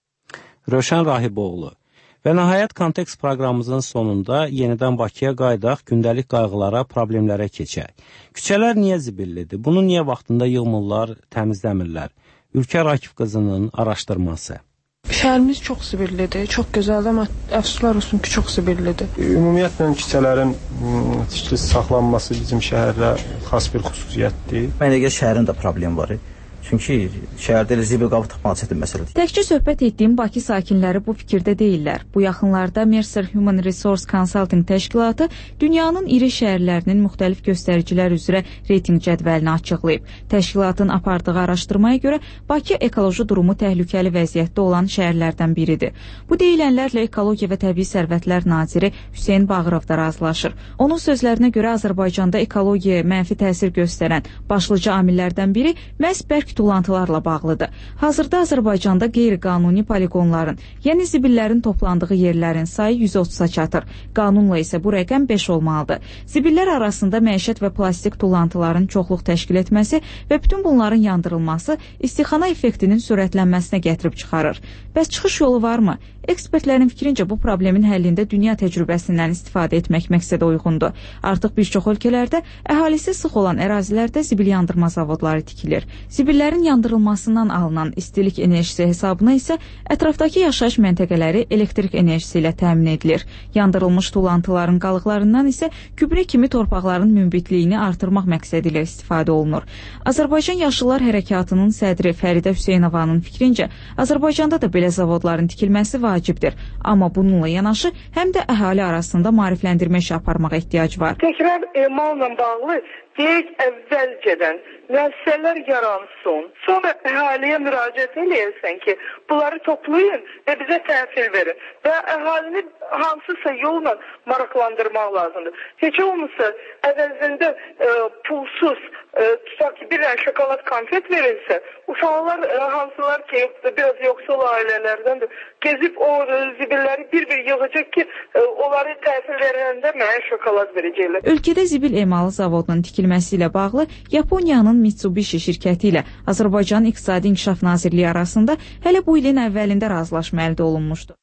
Rövşən Rahiboğlu. Və nəhayət kontekst proqramımızın sonunda yenidən Bakıya qayıdaq, gündəlik qayğılara, problemlərə keçək. Küçələr niyə zibillidir? Bunu niyə vaxtında yığmırlar, təmizləmirlər? Ülkər Akif qızının araşdırması. Şəhərimiz çox zibillidir, çox gözəldir, amma əfsuslar olsun ki, çox zibillidir. Ümumiyyətlə küçələrin tikilisi saxlanması bizim şəhərdə xas bir xüsusiyyətdir. Mənə görə şəhərin də problemi var. Çünki şəhərdə elə zibil qabı tapmaq çətin məsələdir. Təkcə söhbət etdiyim Bakı sakinləri bu fikirdə deyillər. Bu yaxınlarda Mercer Human Resource Consulting təşkilatı dünyanın iri şəhərlərinin müxtəlif göstəricilər üzrə reytinq cədvəlini açıqlayıb. Təşkilatın apardığı araşdırmaya görə Bakı ekoloji durumu təhlükəli vəziyyətdə olan şəhərlərdən biridir. Bu deyilənlərlə Ekologiya və Təbii Sərvətlər naziri Hüseyn Bağırov da razılaşır. Onun sözlərinə görə Azərbaycanda ekologiyaya mənfi təsir göstərən başlıca amillərdən biri məhz bərk tullantılarla bağlıdır. Hazırda Azərbaycanda qeyri-qanuni poligonların, yəni zibillərin toplandığı yerlərin sayı 130-a çatır. Qanunla isə bu rəqəm 5 olmalıdır. Zibillər arasında məişət və plastik tullantıların çoxluq təşkil etməsi və bütün bunların yandırılması istixana effektinin sürətlənməsinə gətirib çıxarır. Bəs çıxış yolu varmı? Ekspertlərin fikrincə bu problemin həllində dünya təcrübəsindən istifadə etmək məqsədə uyğundur. Artıq bir çox ölkələrdə əhalisi sıx olan ərazilərdə zibil yandırma zavodları tikilir. Zibillərin yandırılmasından alınan istilik enerjisi hesabına isə ətrafdakı yaşayış məntəqələri elektrik enerjisi ilə təmin edilir. Yandırılmış tullantıların qalıqlarından isə gübrə kimi torpaqların münbitliyini artırmaq məqsədi ilə istifadə olunur. Azərbaycan Yaşıllar Hərəkatının sədri Fəridə Hüseynovanın fikrincə, Azərbaycanda da belə zavodların tikilməsi vacibdir. Amma bununla yanaşı, həm də əhali arasında maarifləndirmə işi aparmağa ehtiyac var. Təkrar emalla bağlı deyək əvvəlcədən müəssisələr yaransın, sonra əhaliyə müraciət eləyirsən ki, bunları toplayın və bizə təhsil verin və əhalini hansısa yolla maraqlandırmaq lazımdır. Heç olmasa əvəzində pulsuz tutaq ki, bir şokolad konfet verilsə, uşaqlar hansılar ki, biraz yoxsul ailələrdəndir, gezib o zibilləri bir-bir yığacaq ki, onları təhsil verəndə mənə şokolad verəcəklər. Ölkədə zibil emalı zavodunun tikilməsi ilə bağlı Yaponiyanın Mitsubishi şirkəti ilə Azərbaycan İqtisadi İnkişaf Nazirliyi arasında hələ bu ilin əvvəlində razılaşma əldə olunmuşdu.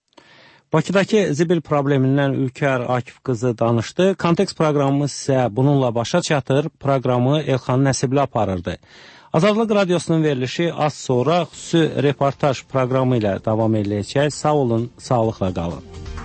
Bakıdakı zibil problemindən Ülkər Akif qızı danışdı. Kontekst proqramımız isə bununla başa çatır. Proqramı Elxan Nəsibli aparırdı. Azadlıq Radiosunun verilişi az sonra xüsusi reportaj proqramı ilə davam edəcək. Sağ olun, sağlıqla qalın.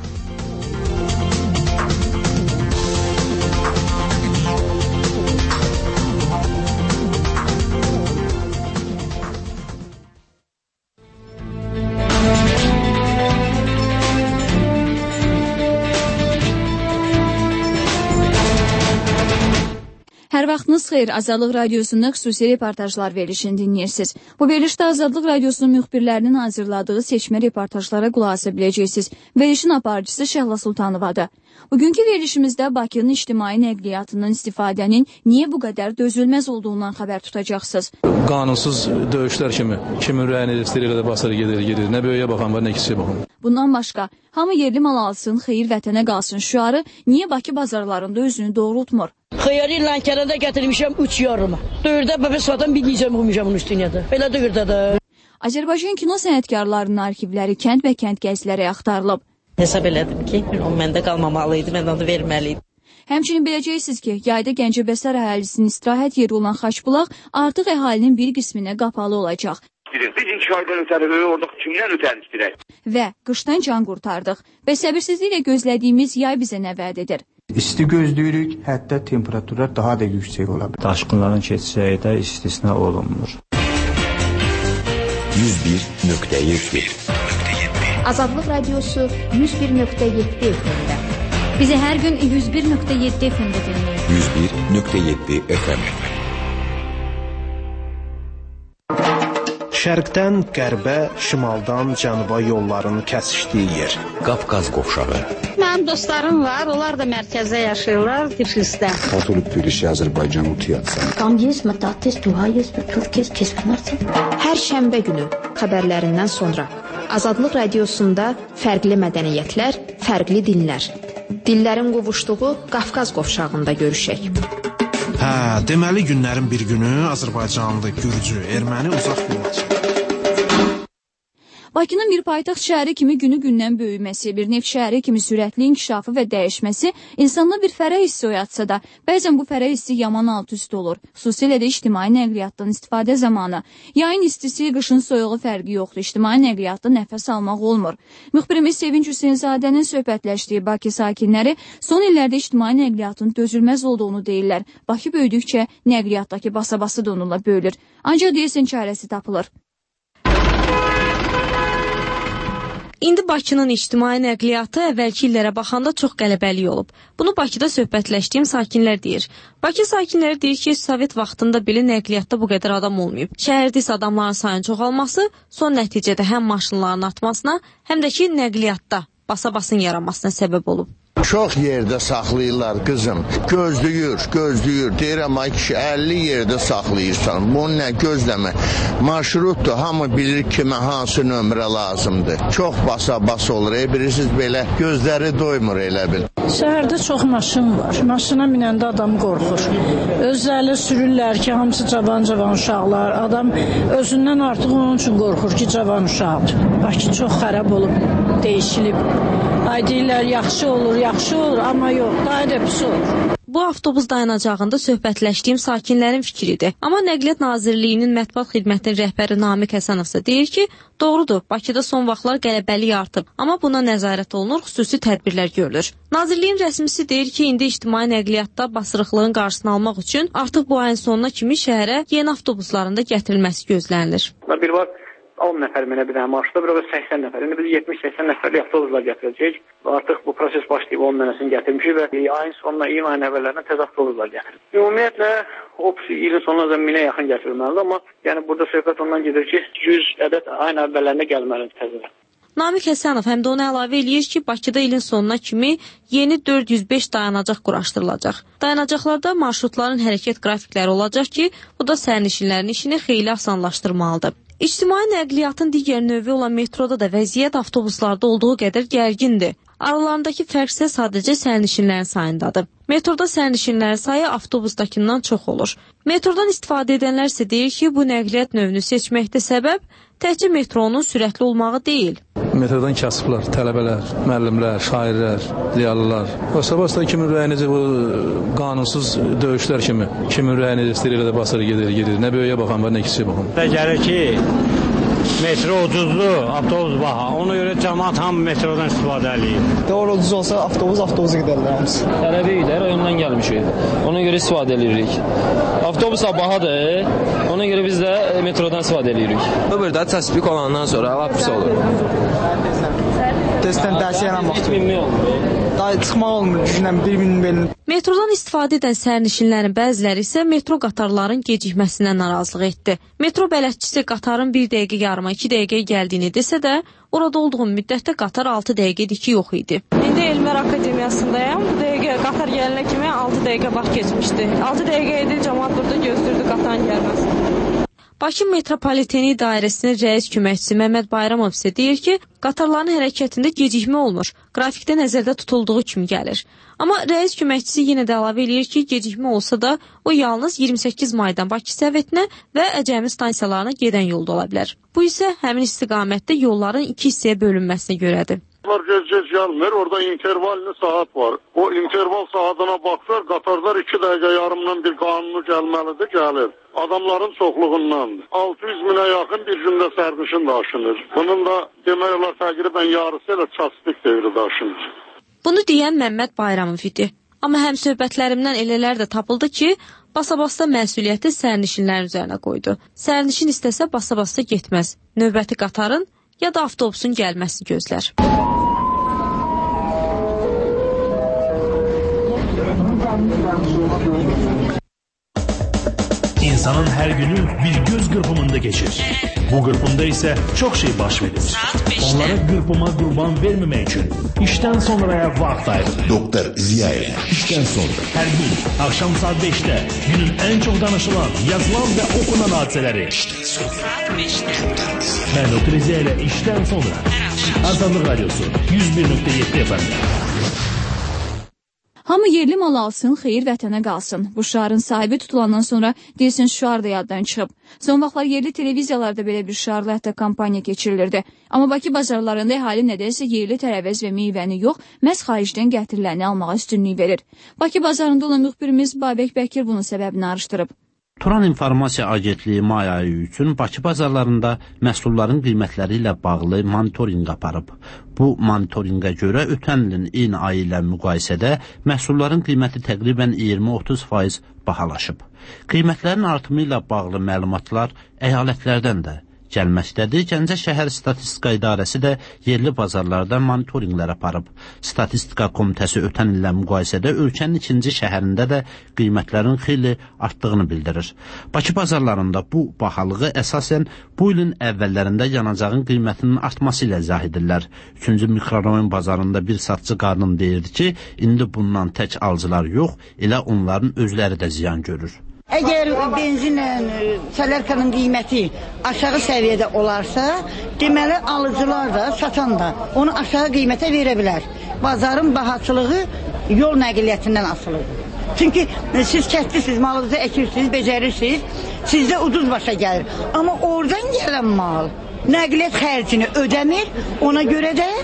Hər vaxtınız xeyir, Azadlıq Radiosunun xüsusi reportajlar verilişini dinləyirsiniz. Bu verilişdə Azadlıq Radiosunun müxbirlərinin hazırladığı seçmə reportajlara qulaq asa biləcəksiniz. Verilişin aparıcısı Şəhla Sultanovadır. Bugünkü verilişimizdə Bakının ictimai nəqliyyatının istifadənin niyə bu qədər dözülməz olduğundan xəbər tutacaqsınız. Qanunsuz döyüşlər kimin ürəyini istəyir də basarı gedir. Nə böyüyə baxan var, nə kiçiyə baxan. Bundan başqa, hamı yerli mal alsın, xeyir vətənə qalsın şüarı niyə Bakı bazarlarında özünü doğrultmur? Xeyari Lənkərədə gətirmişəm 3 yarıma. Döyürdə bəbə satan bir necə vurmuşam onun üstünə də. Belə döyürdə də. Azərbaycan kino sənətkarlarının arxivləri kənd və kənd gəzilərə axtarılıb. Hesab elədim ki, o məndə qalmamalı idi, mən onu verməli idim. Həmçinin biləcəksiniz ki, yayda Gəncəbəsər əhalisinin istirahət yeri olan Xaçbulaq artıq əhalinin bir qisminə qapalı olacaq. Biz 2 aydan ötəri orada kimdən ötəri istirək? Və qışdan can qurtardıq və səbirsizliklə gözlədiyimiz yay bizə nə vəd edir? İsti gözləyirik, hətta temperaturlar daha da yüksək ola bilər. Daşqınların keçəcəyi də istisna olunmur. 101.7 Azadlıq Radiosu 101.7 FM-də. Bizi hər gün 101.7 FM-də dinləyin. 101.7 FM. Şərqdən qərbə, şimaldan cənuba yolların kəsişdiyi yer. Qafqaz qovşağı. Mənim dostlarım var, onlar da mərkəzdə yaşayırlar, Tiflisdə. Katoluk Türkçe Azərbaycan utiyatsan. Tam есть, matatis, dua есть, Türkiye kesmənərsən. Hər şənbə günü xəbərlərindən sonra Azadlıq radiosunda fərqli mədəniyyətlər, fərqli dinlər. Dillərin qovuşduğu Qafqaz qovşağında görüşək. Deməli günlərin bir günü Azərbaycanlı, Gürcü, erməni uzaq yola çıxır. Bakının bir paytaxt şəhəri kimi günü-gündən böyüməsi, bir neft şəhəri kimi sürətli inkişafı və dəyişməsi insanda bir fərəh hissi oyatsa da, bəzən bu fərəh hissi yaman alt-üst olur. Xüsusilə də ictimai nəqliyyatdan istifadə zamanı. Yayın istisi, qışın soyuğu fərqi yoxdur. İctimai nəqliyyatda nəfəs almaq olmur. Müxbirimiz Sevinç Hüseynzadənin söhbətləşdiyi Bakı sakinləri son illərdə ictimai nəqliyyatın dözülməz olduğunu deyirlər. Bakı böyüdükcə nəqliyyatdakı basa-bası da onunla böyülür. Ancaq deyəsən çarəsi tapılır. İndi Bakının ictimai nəqliyyatı əvvəlki illərə baxanda çox qələbəli olub. Bunu Bakıda söhbətləşdiyim sakinlər deyir. Bakı sakinləri deyir ki, Sovet vaxtında belə nəqliyyatda bu qədər adam olmayıb. Şəhərdə isə adamların sayının çoxalması son nəticədə həm maşınların artmasına, həm də ki, nəqliyyatda basa-basın yaranmasına səbəb olub. Çox yerdə saxlayırlar qızım. Gözləyir. Deyirəm ay kişi 50 yerdə saxlayırsan. Bunu nə gözləmə. Marşrutdur. Hamı bilir kimə hansı nömrə lazımdır. Çox basa-bas olur. Bilirsiniz belə gözləri doymur elə bil. Şəhərdə çox maşın var. Maşına minəndə adam qorxur. Özləri sürürlər ki, hamısı cavan uşaqlar. Adam özündən artıq onun üçün qorxur ki, cavan uşaqdır. Bakı çox xarab olub, dəyişilib. Ay deyirlər, yaxşı olur, amma yox, daha da pis olur. Bu avtobus dayanacağında söhbətləşdiyim sakinlərin fikridir. Amma Nəqliyyat Nazirliyinin mətbuat xidmətinin rəhbəri Namiq Həsənov isə deyir ki, doğrudur, Bakıda son vaxtlar qələbəlik artıb, amma buna nəzarət olunur, xüsusi tədbirlər görülür. Nazirliyin rəsmisi deyir ki, indi ictimai nəqliyyatda basırıqlığın qarşısını almaq üçün artıq bu ayın sonuna kimi şəhərə yeni avtobuslarında gətirilməsi gözlənilir. Bir var 10 nəfər mənə bir dənə marşda, bir o 80 nəfər. İndi biz 70-80 nəfərli avtobuslar gətirəcəyik. Artıq bu proses başlayıb 10 dənəsini gətirmişik və ayın sonuna, iyun ayın əvvəllərinə təzə avtobuslar gətirir. Ümumiyyətlə, o ilin sonuna da 1000-ə yaxın gətirilməlidir, amma yəni burada söhbət ondan gedir ki, 100 ədəd ayın əvvəllərində gəlməlidir təzədən. Namiq Həsənov həm də ona əlavə eləyir ki, Bakıda ilin sonuna kimi yeni 405 dayanacaq quraşdırılacaq. Dayanacaqlarda marşrutların hərəkət qrafikləri olacaq ki, bu da sərnişinlərin işini xeyli asanlaşdırmalıdır. İctimai nəqliyyatın digər növü olan metroda da vəziyyət avtobuslarda olduğu qədər gərgindir. Aralarındakı fərq isə sadəcə sərnişinlərin sayındadır. Metroda sərnişinlərin sayı avtobusdakindən çox olur. Metrodan istifadə edənlər isə deyir ki, bu nəqliyyat növünü seçməkdə səbəb təkcə metronun sürətli olmağı deyil. Metrodan kasıblar, tələbələr, müəllimlər, şairlər, ziyalılar. Basa-basa kimin ürəyinizi bu qanunsuz döyüşlər kimi, kimin ürəyinizi istəyir elə də basır gedir. Nə böyüyə baxan var, nə kiçiyə baxan. Gəlir ki, metro ucuzdur, avtobus baha. Ona görə cəmaət hamı metrodan istifadə edir. Doğru ucuz olsa avtobusa gedərlər hamısı. Tələbəyik də, rayondan gəlmişik. Ona görə istifadə edirik. Avtobus bahadır, ona görə biz də metrodan istifadə edirik. Bu burada təsbiq olandan sonra lap pis olur. Testdən dərsə yaranmaq daha çıxmaq olmur, düşünəm, bir-birinin belini. Metrodan istifadə edən sərnişinlərin bəziləri isə metro qatarların gecikməsindən narazılıq etdi. Metro bələdçisi qatarın 1 dəqiqə yarıma 2 dəqiqəyə gəldiyini desə də, orada olduğum müddətdə qatar 6 dəqiqədir ki, yox idi. İndi Elmlər Akademiyasındayım. Bu dəqiqə qatar gələnə kimi 6 dəqiqə vaxt keçmişdi. 6 dəqiqə idi, cəmaət burada gözlürdü qatarın gəlməsini. Bakı Metropoliteni İdarəsinin rəis köməkçisi Məmməd Bayramov isə deyir ki, qatarların hərəkətində gecikmə olmur, qrafikdə nəzərdə tutulduğu kimi gəlir. Amma rəis köməkçisi yenə də əlavə eləyir ki, gecikmə olsa da o yalnız 28 maydan Bakı Səvetinə və Əcəmi stansiyalarına gedən yolda ola bilər. Bu isə həmin istiqamətdə yolların 2 hissəyə bölünməsinə görədir. Gec gəlmir, orada intervallı saat var. O interval saatına baxsaq, qatarlar 2 dəqiqə yarımdan bir qanunu gəlməlidir, gəlir. Adamların çoxluğundandır. 600 minə yaxın bir gündə sərnişin daşınır. Bunun da demək olar təqribən yarısı ilə çatstik devri daşınır. Bunu deyən Məmməd Bayramov idi. Amma həm söhbətlərimdən elələr də tapıldı ki, basa-basta məsuliyyəti sərnişinlərin üzərinə qoydu. Sərnişin istəsə basa-basta getməz. Növbəti qatarın ya da avtobusun gəlməsi gözlər. İnsanın her günü bir göz kırpımında geçir. Bu kırpımda ise çok şey baş verir. Onlara kırpıma kurban vermemek için işten sonraya vakit ayırın. Doktor Ziya ile işten sonra. Her gün akşam saat 5'te günün en çok danışılan, yazılan ve okunan hadiseleri. İşten sonra. Ben Doktor Ziya ile işten sonra. Azadlık Radyosu 101.7 FM. Hamı yerli mal alsın, xeyir vətənə qalsın. Bu şüarın sahibi tutulandan sonra deyilsin şüar da yaddan çıxıb. Son vaxtlar yerli televiziyalarda belə bir şüarlı hətta kampaniya keçirilirdi. Amma Bakı bazarlarında əhali nədənsə yerli tərəvəz və meyvəni yox, məhz xaricdən gətiriləni almağa üstünlük verir. Bakı bazarında olan müxbirimiz Babək Bəkir bunun səbəbini araşdırıb. Turan İnformasiya Agentliyi may ayı üçün Bakı bazarlarında məhsulların qiymətləri ilə bağlı monitorinq aparıb. Bu monitorinqə görə ötən ilin eyni ayı ilə müqayisədə məhsulların qiyməti təqribən 20-30% bahalaşıb. Qiymətlərin artımı ilə bağlı məlumatlar əyalətlərdən də gəlməkdədir. Gəncə şəhər Statistika İdarəsi də yerli bazarlarda monitorinqlər aparıb. Statistika Komitəsi ötən illə müqayisədə ölkənin ikinci şəhərində də qiymətlərin xeyli artdığını bildirir. Bakı bazarlarında bu bahalığı əsasən bu ilin əvvəllərində yanacağın qiymətinin artması ilə izah edirlər. 3-cü mikrorayon bazarında bir satçı qadın deyirdi ki, indi bundan tək alıcılar yox, elə onların özləri də ziyan görür. Əgər benzinlə sələrkanın qiyməti aşağı səviyyədə olarsa, deməli alıcılar da, satan da onu aşağı qiymətə verə bilər. Bazarın bahaçılığı yol nəqliyyatından asılıdır. Çünki siz kəslisiniz, malınızı əkirsiniz, becərirsiniz, sizdə ucuz başa gəlir. Amma oradan gələn mal nəqliyyat xərcini ödəmir, ona görə də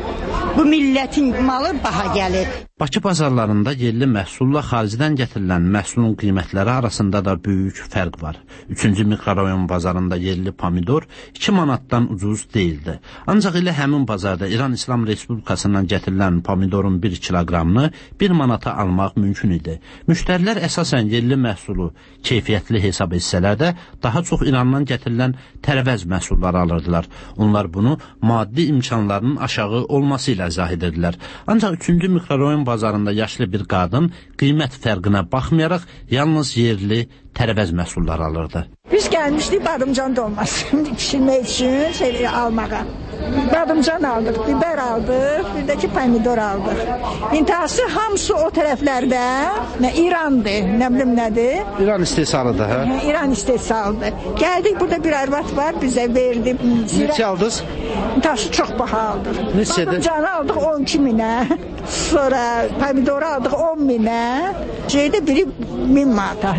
bu millətin malı baha gəlir. Bakı bazarlarında yerli məhsulla xaricdən gətirilən məhsulun qiymətləri arasında da böyük fərq var. 3-cü mikrorayon bazarında yerli pomidor 2 manatdan ucuz deyildi. Ancaq elə həmin bazarda İran İslam Respublikasından gətirilən pomidorun 1 kiloqramını 1 manata almaq mümkün idi. Müştərilər əsasən yerli məhsulu keyfiyyətli hesab etsələr də daha çox İrandan gətirilən tərəvəz məhsulları alırdılar. Onlar bunu maddi imkanlarının aşağı olması ilə izah edirdilər. Ancaq 3-cü mikrorayon bazarında yaşlı bir qadın qiymət fərqinə baxmayaraq yalnız yerli tərəvəz məhsulları alırdı. Biz gəlmişdik badımcan dolmasını pişirmək üçün almağa. Badımcan aldıq, biber aldıq, bir də ki pomidor aldıq. İntihası hamısı o tərəflərdə İrandır, nə bilim nədir? İran istehsalıdır, hə? İran istehsalıdır. Gəldik, burada bir arvad var, bizə verdi. Neçə aldınız? İntihası çox baha aldıq. Neçədir? Badımcanı aldıq 12 minə, sonra pomidoru aldıq 10 minə, biri 1000 manata.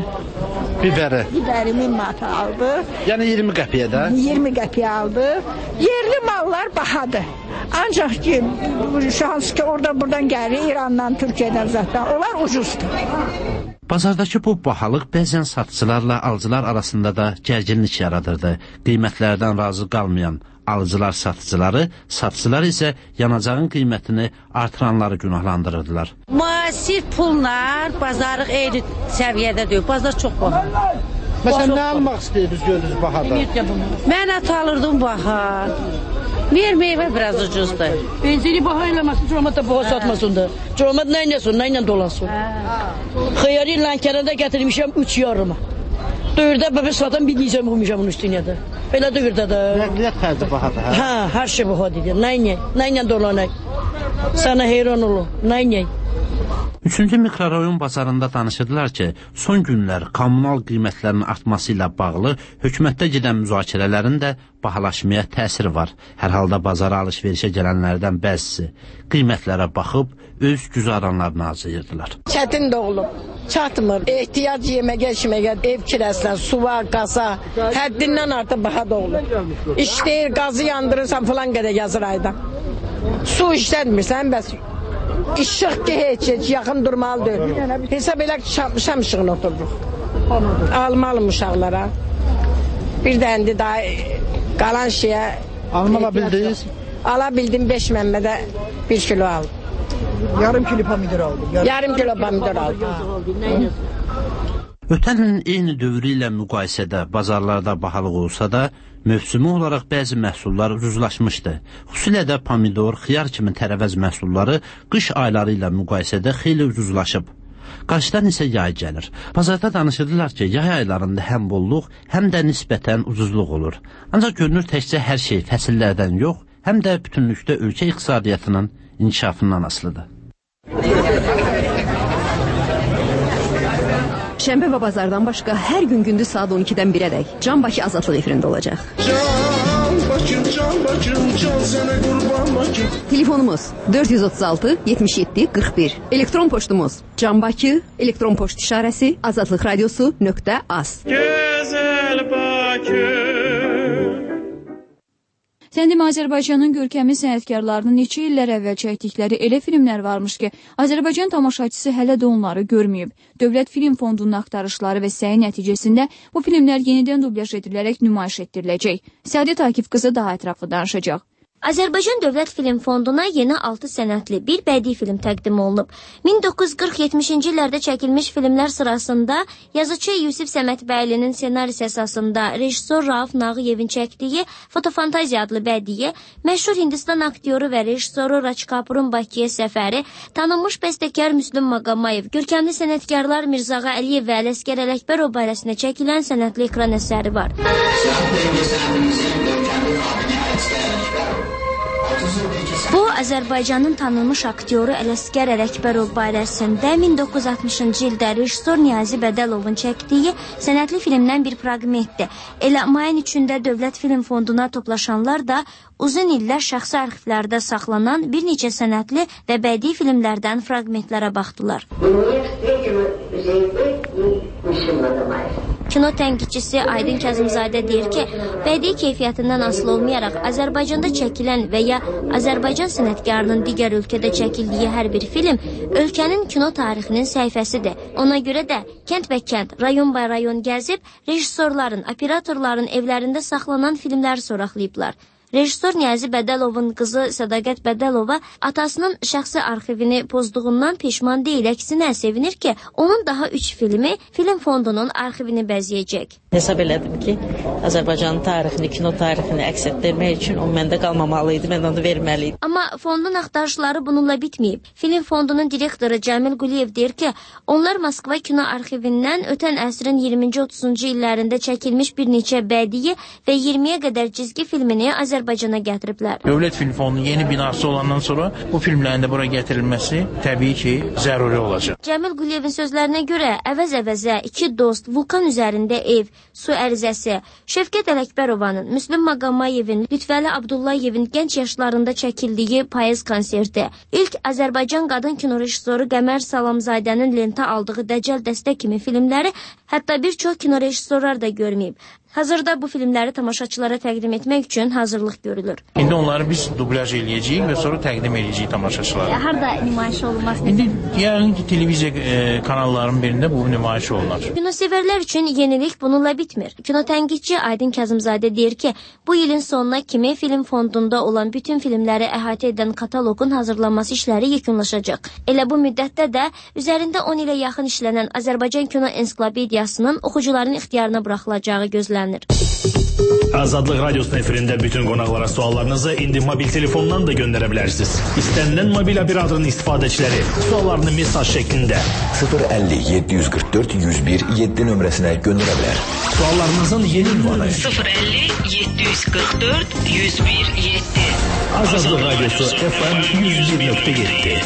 Biberi 1000 manata aldıq. Yəni 20 qəpiyə də? 20 qəpiyə aldıq. Yerli mallar bahadır. Ancaq ki, şans ki, oradan-buradan gəlir, İrandan, Türkiyədən zaten, onlar ucuzdur. Bazardakı bu bahalıq bəzən satıcılarla alıcılar arasında da gərginlik yaradırdı. Qiymətlərdən razı qalmayan alıcılar satıcıları, satıcılar isə yanacağın qiymətini artıranları günahlandırırdılar. Müasir pullar bazarıq eyni səviyyədə deyil. Bazar çox baha. Məsələn, nə almaq istəyirsiniz gördünüz bahada? Mən ət alırdım baha. Meyvə biraz ucuzdur. Benzini baha eləməsin, cəmaət də baha satmasın da. Cəmaət nə eləsin, nə ilə dolansın. Xiyarı Lənkəranda gətirmişəm 3 yarıma. Döyürdə bəbə satan bir diyəcəm qoymuşam onun üstünə də. Belə döyürdə də. Nəqliyyat xərci bahadır, hə? Hə, hər şey bahadır. Nə ilə dolanaq? Sana heyran olun, nə ilə? 3-cü mikrorayon bazarında danışırdılar ki, son günlər kommunal qiymətlərinin artması ilə bağlı hökumətdə gedən müzakirələrin də bahalaşmaya təsiri var. Hər halda bazara alış-verişə gələnlərdən bəzisi qiymətlərə baxıb öz güzaranlarını arzulayırdılar. Çətin də olub, çatmır. Ehtiyac yeməyə, içməyə, ev kirəsinə, suva, qaza, həddindən artıq baha da olub. İşləyir, qazı yandırırsan falan qədər yazır ayda. Su işlətmirsən, bəs İşıq ki, heç yaxın durmalıdır. Hesab elə ki, şam işığına otururuq. Almalım uşaqlara. Bir də indi daha qalan şeyə... Almala bildiniz? Ala bildim 5 mənbədə 1 kilo aldım. Yarım kilo pomidor aldım. Yarım kilo pomidor aldım. Ötən ilin eyni dövrü ilə müqayisədə bazarlarda bahalıq olsa da, mövsümü olaraq bəzi məhsullar ucuzlaşmışdı. Xüsusilə də pomidor, xiyar kimi tərəvəz məhsulları qış ayları ilə müqayisədə xeyli ucuzlaşıb. Qarşıdan isə yay gəlir. Bazarda danışırdılar ki, yay aylarında həm bolluq, həm də nisbətən ucuzluq olur. Ancaq görünür təkcə hər şey fəsillərdən yox, həm də bütünlükdə ölkə iqtisadiyyatının inkişafından asılıdır. Şənbə və bazardan başqa hər gün gündüz saat 12-dən 1-ədək Can Bakı Azadlıq efirində olacaq. Telefonumuz 436 77 41. Elektron poçtumuz Can Bakı, elektron poçt işarəsi azadlıqradiosu.az. Gözəl Bakı. Sən demə, Azərbaycanın görkəmli sənətkarlarının neçə illər əvvəl çəkdikləri elə filmlər varmış ki, Azərbaycan tamaşaçısı hələ də onları görməyib. Dövlət Film Fondunun axtarışları və səyi nəticəsində bu filmlər yenidən dublyaj edilərək nümayiş etdiriləcək. Səadət Akif qızı daha ətraflı danışacaq. Azərbaycan Dövlət Film Fonduna yeni 6 sənətli bir bədii film təqdim olunub. 1940-70-ci illərdə çəkilmiş filmlər sırasında yazıcı Yusif Səmədbəylinin ssenarisi əsasında rejissor Rauf Nağıyevin çəkdiyi Fotofantaziya adlı bədii, məşhur Hindistan aktyoru və rejissoru Raj Kapurun Bakıya səfəri, tanınmış bəstəkar Müslüm Maqamayev, görkəmli sənətkarlar Mirzağa Əliyev və Ələsgər Ələkbərov barəsində çəkilən sənətli ekran əsəri var. Bu, Azərbaycanın tanınmış aktyoru Ələsgər Ələkbərov barəsində 1960-cı ildə rejissor Niyazi Bədəlovun çəkdiyi sənətli filmdən bir fraqmentdir. Elə mayın 3-də Dövlət Film Fonduna toplaşanlar da uzun illər şəxsi arxivlərdə saxlanan bir neçə sənətli və bədii filmlərdən fraqmentlərə baxdılar. Kino tənqidçisi Aydın Kazımzadə deyir ki, bədii keyfiyyətindən asılı olmayaraq Azərbaycanda çəkilən və ya Azərbaycan sənətkarının digər ölkədə çəkildiyi hər bir film ölkənin kino tarixinin səhifəsidir. Ona görə də kənd və kənd, rayon bay rayon gəzib rejissorların, operatorların evlərində saxlanan filmləri soraqlayıblar. Rejissor Niyazi Bədəlovun qızı Sədaqət Bədəlova atasının şəxsi arxivini pozduğundan peşman deyil, əksinə sevinir ki, onun daha 3 filmi Film Fondunun arxivini bəzəyəcək. Hesab elədim ki, Azərbaycanın tarixini, kino tarixini əks etdirmək üçün o məndə qalmamalıydı, mən onu verməliydim. Amma fondun axtarışları bununla bitməyib. Film Fondunun direktoru Cəmil Quliyev deyir ki, onlar Moskva kino arxivindən ötən əsrin 20-30-cu illərində çəkilmiş bir neçə bədii və 20-yə qədər cizgi filmini Azərbaycana gətiriblər. Dövlət Film Fondunun yeni binası olandan sonra bu filmlərin də bura gətirilməsi təbii ki, zəruri olacaq. Cəmil Quliyevin sözlərinə görə əvəz-əvəzə 2 dost, vulkan üzərində ev, su ərizəsi, Şəfqət Ələkbərovanın, Müslüm Maqamayevin, Lütfəli Abdullayevin gənc yaşlarında çəkildiyi payız konserti, ilk Azərbaycan qadın kino rejissoru Qəmər Salamzadənin lentə aldığı Dəcəl Dəstə kimi filmləri hətta bir çox kino rejissorlar da görməyib. Hazırda bu filmləri tamaşaçılara təqdim etmək üçün hazırlıq görülür. İndi onları biz dublyaj eləyəcəyik və sonra təqdim edəcəyik tamaşaçılara. Harda nümayiş olunmaz? İndi yarın ki, televiziya kanallarının birində bu nümayiş olunur. Kinosevərlər üçün yenilik bununla bitmir. Kino tənqidçi Aydın Kazımzadə deyir ki, bu ilin sonuna kimi Film Fondunda olan bütün filmləri əhatə edən kataloqun hazırlanması işləri yekunlaşacaq. Elə bu müddətdə də üzərində 10 ilə yaxın işlənən Azərbaycan Kino Ensiklopediyasının oxucuların ixtiyarına buraxılacağı gözlənir. Azadlıq Radyosu'nun efirində bütün qonaqlara suallarınızı indi mobil telefondan da göndərə bilərsiniz. İstənilən mobil operatörün istifadəçiləri suallarını mesaj şəklində 050 744 101 7 nömrəsinə göndərə bilər. Suallarınızın yeni ünvanı 050 744 101 7. Azadlıq Radyosu FM 101.7.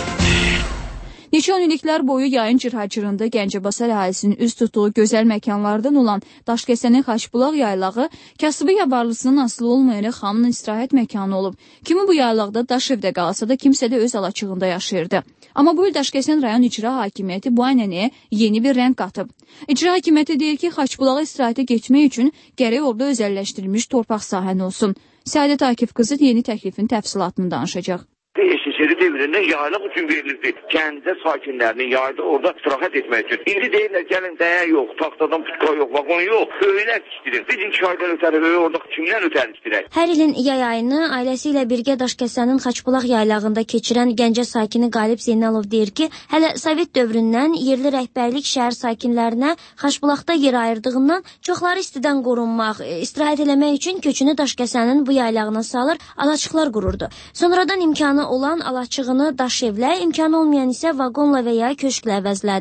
Neçə illiklər boyu yayın cırhacırında Gəncəbasar əhalisinin üz tutduğu gözəl məkanlardan olan Daşkəsənin Xaçbulaq yaylağı kasıbı yabarlısının asılı olmayaraq hamının istirahət məkanı olub. Kimi bu yaylaqda daş evdə qalsa da kimsə də öz alaçığında yaşayırdı. Amma bu il Daşkəsən rayon icra hakimiyyəti bu ənənəyə yeni bir rəng qatıb. İcra hakimiyyəti deyir ki, Xaçbulağa istirahətə getmək üçün gərək orada özəlləşdirilmiş torpaq sahəni olsun. Səadət Akif qızı yeni təklifin təfsilatını danışacaq. SSR devrində yaylaq üçün verilirdi. Gəncə sakinlərinin yayda orada istirahət etmək üçün. İndi deyirlər, gəlin dəyə yox, taxtadan putka yox, vagon yox, höylər tikdirir. Biz 2 aydan ötəri höy orada kimdən ötəri tikdirək? Hər ilin yay ayını ailəsi ilə birgə Daşkəsənin Xaçbulaq yaylağında keçirən Gəncə sakini Qalib Zeynalov deyir ki, hələ Sovet dövründən yerli rəhbərlik şəhər sakinlərinə Xaçbulaqda yer ayırdığından çoxları istidən qorunmaq, istirahət eləmək üçün köçünü Daşkəsənin bu yaylağına salır, alaçıqlar qururdu. Sonradan imkanı olan alaçığını daş evlə, imkanı olmayan isə vaqonla və ya köşklə əvəzlədi.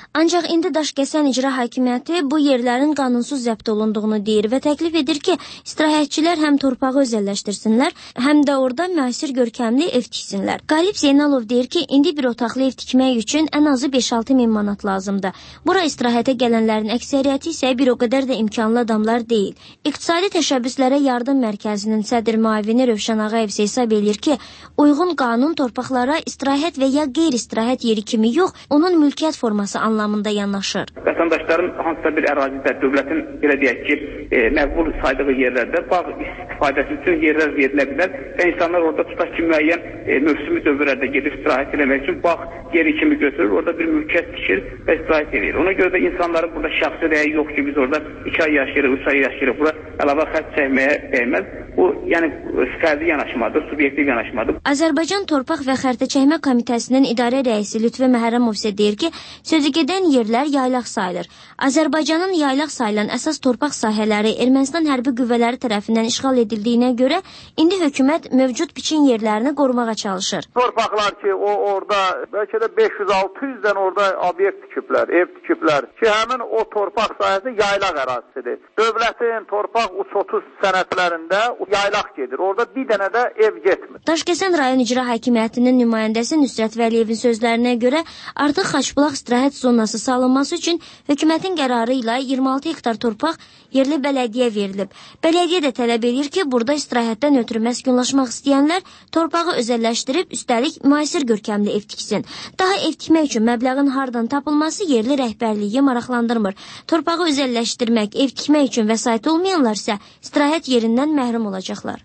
Ancaq indi Daşkəsən İcra Hakimiyyəti bu yerlərin qanunsuz zəbt olunduğunu deyir və təklif edir ki, istirahətçilər həm torpağı özəlləşdirsinlər, həm də orada müasir görkəmli ev tiksinlər. Qalib Zeynalov deyir ki, indi bir otaqlı ev tikmək üçün ən azı 5-6 min manat lazımdır. Bura istirahətə gələnlərin əksəriyyəti isə bir o qədər də imkanlı adamlar deyil. İqtisadi Təşəbbüslərə Yardım Mərkəzinin sədr müavini Rövşən Ağayev isə hesab edir ki, uyğun qanun torpaqlara istirahət və ya qeyri-istirahət yeri kimi yox, onun mülkiyyət forması anlamında yanaşır. Vətəndaşların hansısa bir ərazidə dövlətin belə deyək ki, məqbul saydığı yerlərdə bağ istifadəsi üçün yerlər verilə bilər və insanlar orada tutaq ki, müəyyən mövsümi dövrlərdə gedib istirahət etmək üçün bağ yeri kimi götürür, orada bir mülkiyyət tikir və istirahət edir. Ona görə də insanların burada şəxsi rəyi yox ki, biz orada 2 ay yaşayırıq, 3 ay yaşayırıq, bura əlavə xərc çəkməyə dəyməz. Bu, yəni fərdi yanaşmadır, subyektiv yanaşmadır. Azərbaycan Torpaq və Xəritəçəkmə Komitəsinin idarə rəisi Lütfü Məhərrəmov isə deyir ki, sözügedən yerlər yaylaq sayılır. Azərbaycanın yaylaq sayılan əsas torpaq sahələri Ermənistan hərbi qüvvələri tərəfindən işğal edildiyinə görə indi hökumət mövcud biçin yerlərini qorumağa çalışır. Torpaqlar ki, orada bəlkə də 500-600-dən orada obyekt tikiblər, ev tikiblər ki, həmin o torpaq sahəsi yaylaq ərazisidir. Dövlətin torpaq 30 sənədlərində yaylaq gedir. Orada bir dənə də ev getmir. Daşkəsən rayon icra hakimiyyətinin nümayəndəsi Nüsrət Vəliyevin sözlərinə görə artıq Xaçbulaq istirahət zonası salınması üçün hökumətin qərarı ilə 26 hektar torpaq yerli bələdiyyə verilib. Bələdiyyə də tələb edir ki, burada istirahətdən ötürü məskunlaşmaq istəyənlər torpağı özəlləşdirib, üstəlik müasir görkəmli ev tiksin. Daha ev tikmək üçün məbləğin hardan tapılması yerli rəhbərliyi maraqlandırmır. Torpağı özəlləşdirmək, ev tikmək üçün vəsait olmayanlar isə istirahət yerindən məhrum olacaqlar.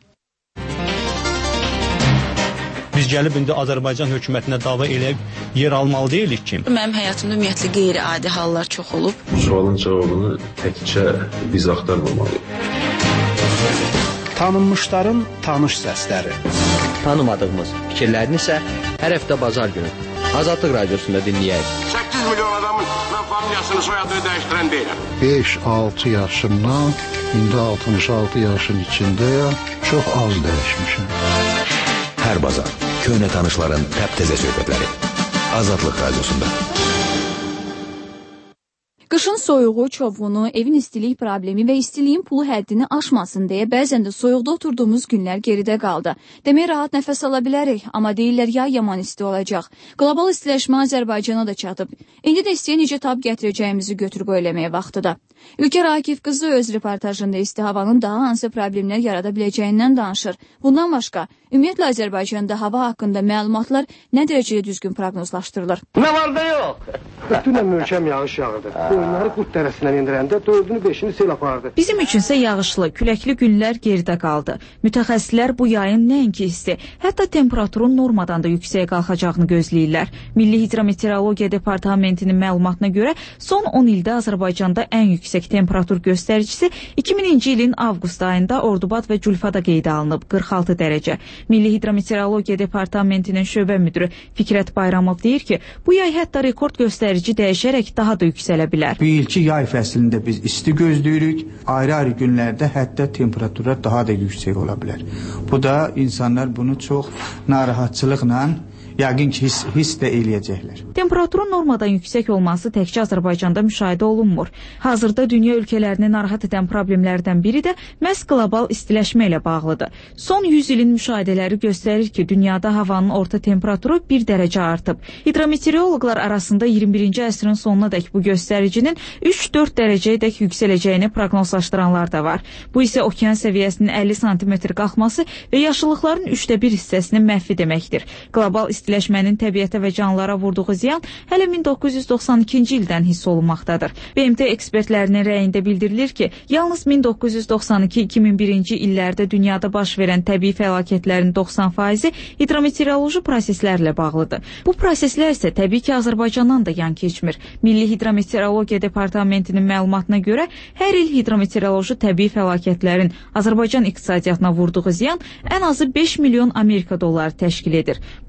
Biz gəlib indi Azərbaycan hökumətinə dava eləyib yer almalı deyilik ki. Mənim həyatımda ümumiyyətlə qeyri-adi hallar çox olub. Bu sualın cavabını təkcə biz axtarmamalıyıq. Tanınmışların tanış səsləri. Tanımadığımız fikirlərini isə hər həftə bazar günü Azadlıq Radiosunda dinləyək. 8 milyon adamın mən familiyasını, soyadını dəyişdirən deyiləm. 5-6 yaşımdan indi 66 yaşın içindəyəm. Çox az dəyişmişəm. Hər bazar köhnə tanışların təptəzə söhbətləri. Azadlıq Radiosunda. Qışın soyuğu, çovğunu, evin istilik problemi və istiliyin pulu həddini aşmasın deyə bəzən də soyuqda oturduğumuz günlər geridə qaldı. Demək rahat nəfəs ala bilərik, amma deyirlər yay yaman isti olacaq. Qlobal istiləşmə Azərbaycana da çatıb. İndi də istiyə necə tab gətirəcəyimizi götürüb eləməyə vaxtıdır. Ülkər Akif qızı öz reportajında isti havanın daha hansı problemlər yarada biləcəyindən danışır. Bundan başqa, ümumiyyətlə Azərbaycanda hava haqqında məlumatlar nə dərəcədə düzgün proqnozlaşdırılır? Nə var da yox? Dünən möhkəm yağış yağdı. Qoyunları qurt dərəsindən indirəndə 4-ünü 5-ini sel apardı. Bizim üçünsə yağışlı, küləkli günlər geridə qaldı. Mütəxəssislər bu yayın nəinki isti, hətta temperaturun normadan da yüksəyə qalxacağını gözləyirlər. Milli Hidrometeorologiya Departamentinin məlumatına görə son 10 ildə Azərbaycanda ən yüksək temperatur göstəricisi 2000-ci ilin avqust ayında Ordubad və Culfada qeydə alınıb 46 dərəcə. Milli Hidrometeorologiya Departamentinin şöbə müdürü Fikrət Bayramov deyir ki, bu yay hətta rekord göstərici dəyişərək daha da yüksələ bilər. Bu ilki yay fəslində biz isti gözləyirik. Ayrı-ayrı günlərdə hətta temperaturlar daha da yüksək ola bilər. Bu da insanlar bunu çox narahatçılıqla yəqin ki, hiss də eləyəcəklər. Temperaturun normadan yüksək olması təkcə Azərbaycanda müşahidə olunmur. Hazırda dünya ölkələrini narahat edən problemlərdən biri də məhz qlobal istiləşmə ilə bağlıdır. Son 100 ilin müşahidələri göstərir ki, dünyada havanın orta temperaturu 1 dərəcə artıb. Hidrometeoroloqlar arasında 21-ci əsrin sonuna dək bu göstəricinin 3-4 dərəcəyə dək yüksələcəyini proqnozlaşdıranlar da var. Bu isə okean səviyyəsinin 50 sm qalxması və yaşıllıqların 1/3 hissəsinin məhvi deməkdir. Qlobal istiləşmənin təbiətə və canlılara vurduğu ziyan hələ 1992-ci ildən hiss olunmaqdadır. BMT ekspertlərinin rəyində bildirilir ki, yalnız 1992-2001-ci illərdə dünyada baş verən təbii fəlakətlərin 90%-i hidrometeoroloji proseslərlə bağlıdır. Bu proseslər isə təbii ki, Azərbaycandan da yan keçmir. Milli Hidrometeorologiya Departamentinin məlumatına görə hər il hidrometeoroloji təbii fəlakətlərin Azərbaycan iqtisadiyyatına vurduğu ziyan ən azı 5 milyon Amerika dolları təşkil edir. Bu hadisələr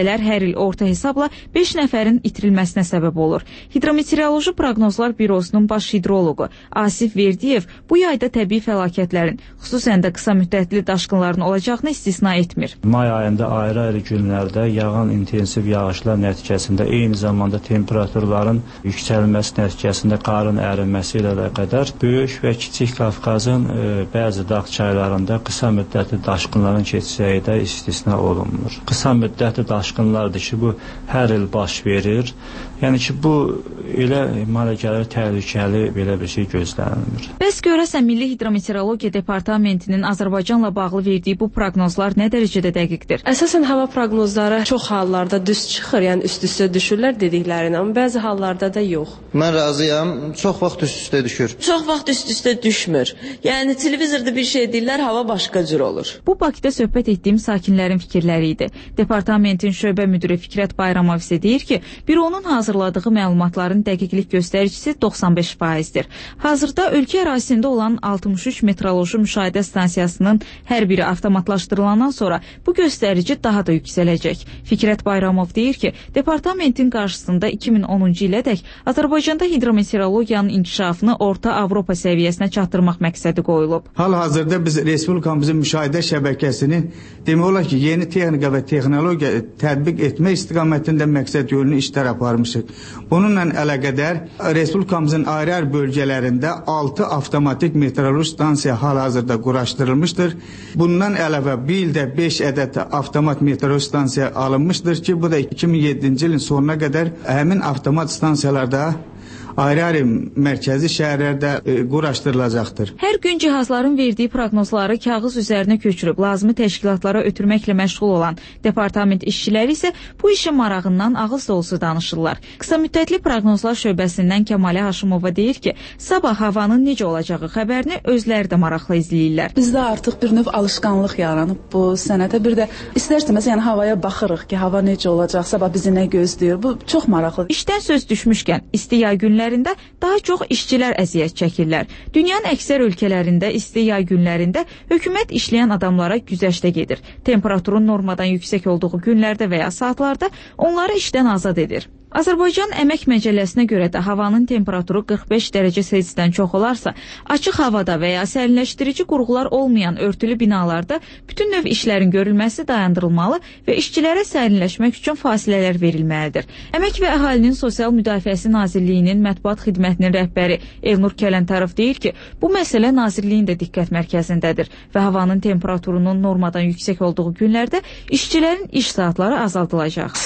zəlzələlər hər il orta hesabla 5 nəfərin itirilməsinə səbəb olur. Hidrometeoroloji Proqnozlar Bürosunun baş hidroloqu Asif Verdiyev bu yayda təbii fəlakətlərin, xüsusən də qısa müddətli daşqınların olacağını istisna etmir. May ayında ayrı-ayrı günlərdə yağan intensiv yağışlar nəticəsində eyni zamanda temperaturların yüksəlməsi nəticəsində qarın əriməsi ilə əlaqədar Böyük və Kiçik Qafqazın bəzi dağ çaylarında qısa müddətli daşqınların keçəcəyi də istisna olunmur. Qısa müddətli daşqınlardır ki, bu hər il baş verir. Yəni ki, bu elə əmələ gəlir təhlükəli belə bir şey gözlənilmir. Bəs görəsən Milli Hidrometeorologiya Departamentinin Azərbaycanla bağlı verdiyi bu proqnozlar nə dərəcədə dəqiqdir? Əsasən hava proqnozları çox hallarda düz çıxır, yəni üst-üstə düşürlər dediklərini, amma bəzi hallarda da yox. Mən razıyam, çox vaxt üst-üstə düşür. Çox vaxt üst-üstə düşmür. Yəni televizorda bir şey deyirlər, hava başqa cür olur. Bu Bakıda söhbət etdiyim sakinlərin fikirləri idi. Departamentin şöbə müdiri Fikrət Bayramov isə deyir ki, büronun hazırladığı məlumatların dəqiqlik göstəricisi 95%-dir. Hazırda ölkə ərazisində olan 63 meteoroloji müşahidə stansiyasının hər biri avtomatlaşdırılandan sonra bu göstərici daha da yüksələcək. Fikrət Bayramov deyir ki, departamentin qarşısında 2010-cu ilədək Azərbaycanda hidrometeorologiyanın inkişafını Orta Avropa səviyyəsinə çatdırmaq məqsədi qoyulub. Hal-hazırda biz Respublikamızın müşahidə şəbəkəsini demək olar ki, yeni texnika və texnologiya tətbiq etmək istiqamətində məqsəd yolunu işlər aparmışıq. Bununla əlaqədar Respublikamızın ayrı-ayrı bölgələrində 6 avtomatik meteoroloji stansiya hal-hazırda quraşdırılmışdır. Bundan əlavə bir ildə 5 ədəd avtomat meteoroloji stansiya alınmışdır ki, bu da 2007-ci ilin sonuna qədər həmin avtomat stansiyalarda ayrı-ayrı mərkəzi şəhərlərdə quraşdırılacaqdır. Hər gün cihazların verdiyi proqnozları kağız üzərinə köçürüb lazımi təşkilatlara ötürməklə məşğul olan departament işçiləri isə bu işin marağından ağız dolusu danışırlar. Qısa müddətli proqnozlar şöbəsindən Kəmalə Haşimova deyir ki, sabah havanın necə olacağı xəbərini özləri də maraqla izləyirlər. Bizdə artıq bir növ alışqanlıq yaranıb bu sənətə. Bir də istərsəmiz yəni havaya baxırıq ki, hava necə olacaq, sabah bizi nə gözləyir. Bu çox maraqlıdır. İşdən söz düşmüşkən isti yay günləri daha çox işçilər əziyyət çəkirlər. Dünyanın əksər ölkələrində isti yay günlərində hökumət işləyən adamlara güzəştə gedir. Temperaturun normadan yüksək olduğu günlərdə və ya saatlarda onları işdən azad edir. Azərbaycan Əmək Məcəlləsinə görə də havanın temperaturu 45 dərəcə Selsidən çox olarsa, açıq havada və ya sərinləşdirici qurğular olmayan örtülü binalarda bütün növ işlərin görülməsi dayandırılmalı və işçilərə sərinləşmək üçün fasilələr verilməlidir. Əmək və Əhalinin Sosial Müdafiəsi Nazirliyinin mətbuat xidmətinin rəhbəri Elnur Kələntarov deyir ki, bu məsələ Nazirliyin də diqqət mərkəzindədir və havanın temperaturunun normadan yüksək olduğu günlərdə işçilərin iş saatları azaldılacaq.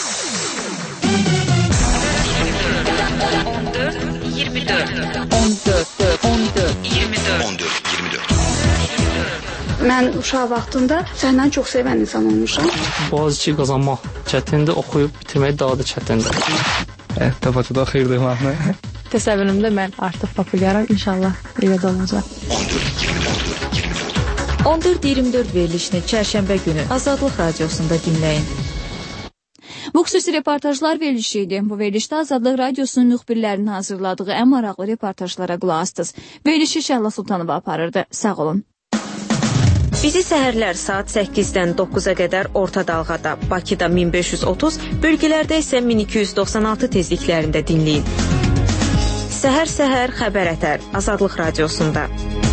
14. Mən uşaq vaxtında səhnəni çox sevən insan olmuşam. Boğaziçi qazanmaq çətindir, oxuyub bitirmək daha da çətindir. Həyatda Bakıda xeyirli olmaqla. Təsəvvürümdə mən artıq populyarım, inşallah elə də olacaq. 14-24 verilişini çərşənbə günü Azadlıq Radiosunda dinləyin. Bu xüsusi reportajlar verilişi idi. Bu verilişdə Azadlıq Radiosunun müxbirlərinin hazırladığı ən maraqlı reportajlara qulaq asdınız. Verilişi Şəhla Sultanova aparırdı. Sağ olun. Bizi səhərlər saat 8-dən 9-a qədər orta dalğada, Bakıda 1530, bölgələrdə isə 1296 tezliklərində dinləyin. Səhər-səhər xəbər ətər Azadlıq Radiosunda.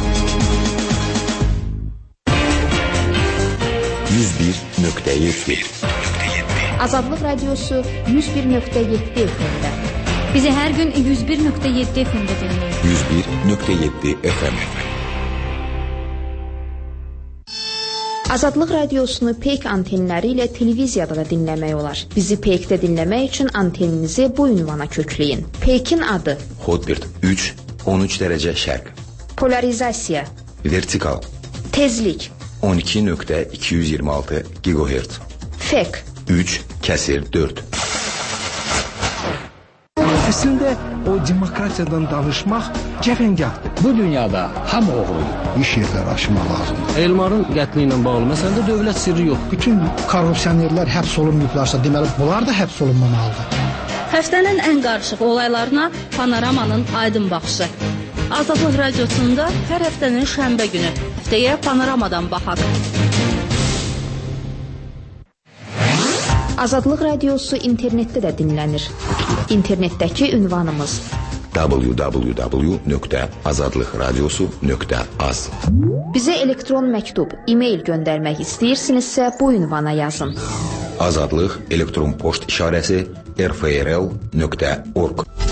101.7 Azadlıq Radiosu 101.7 FM-də. Bizi hər gün 101.7 FM-də dinləyin. 101.7 FM. Azadlıq Radiosunu PEYK antenləri ilə televiziyada da dinləmək olar. Bizi PEYK-də dinləmək üçün anteninizi bu ünvana kökləyin. PEYK-in adı Hotbird 3, 13 dərəcə şərq. Polarizasiya. Vertikal. Tezlik. 12.226 GHz. FEK. 3/4. Əslində o demokratiyadan danışmaq cəfəngahdır. Bu dünyada hamı oğrudur. İş yerləri açmaq lazımdır. Elmarın qətli ilə bağlı məsələdə dövlət sirri yox. Bütün korrupsionerlər həbs olunmayıblarsa, deməli bunlar da həbs olunmamalıdır. Həftənin ən qarışıq olaylarına Panoramanın aydın baxışı. Azadlıq Radiosunda hər həftənin şənbə günü. Həftəyə Panoramadan baxaq. Azadlıq Radiosu internetdə də dinlənir. İnternetdəki ünvanımız www.azadlıqradiosu.az. Bizə elektron məktub, e-mail göndərmək istəyirsinizsə bu ünvana yazın. Azadlıq elektron poçt işarəsi rfrl.org.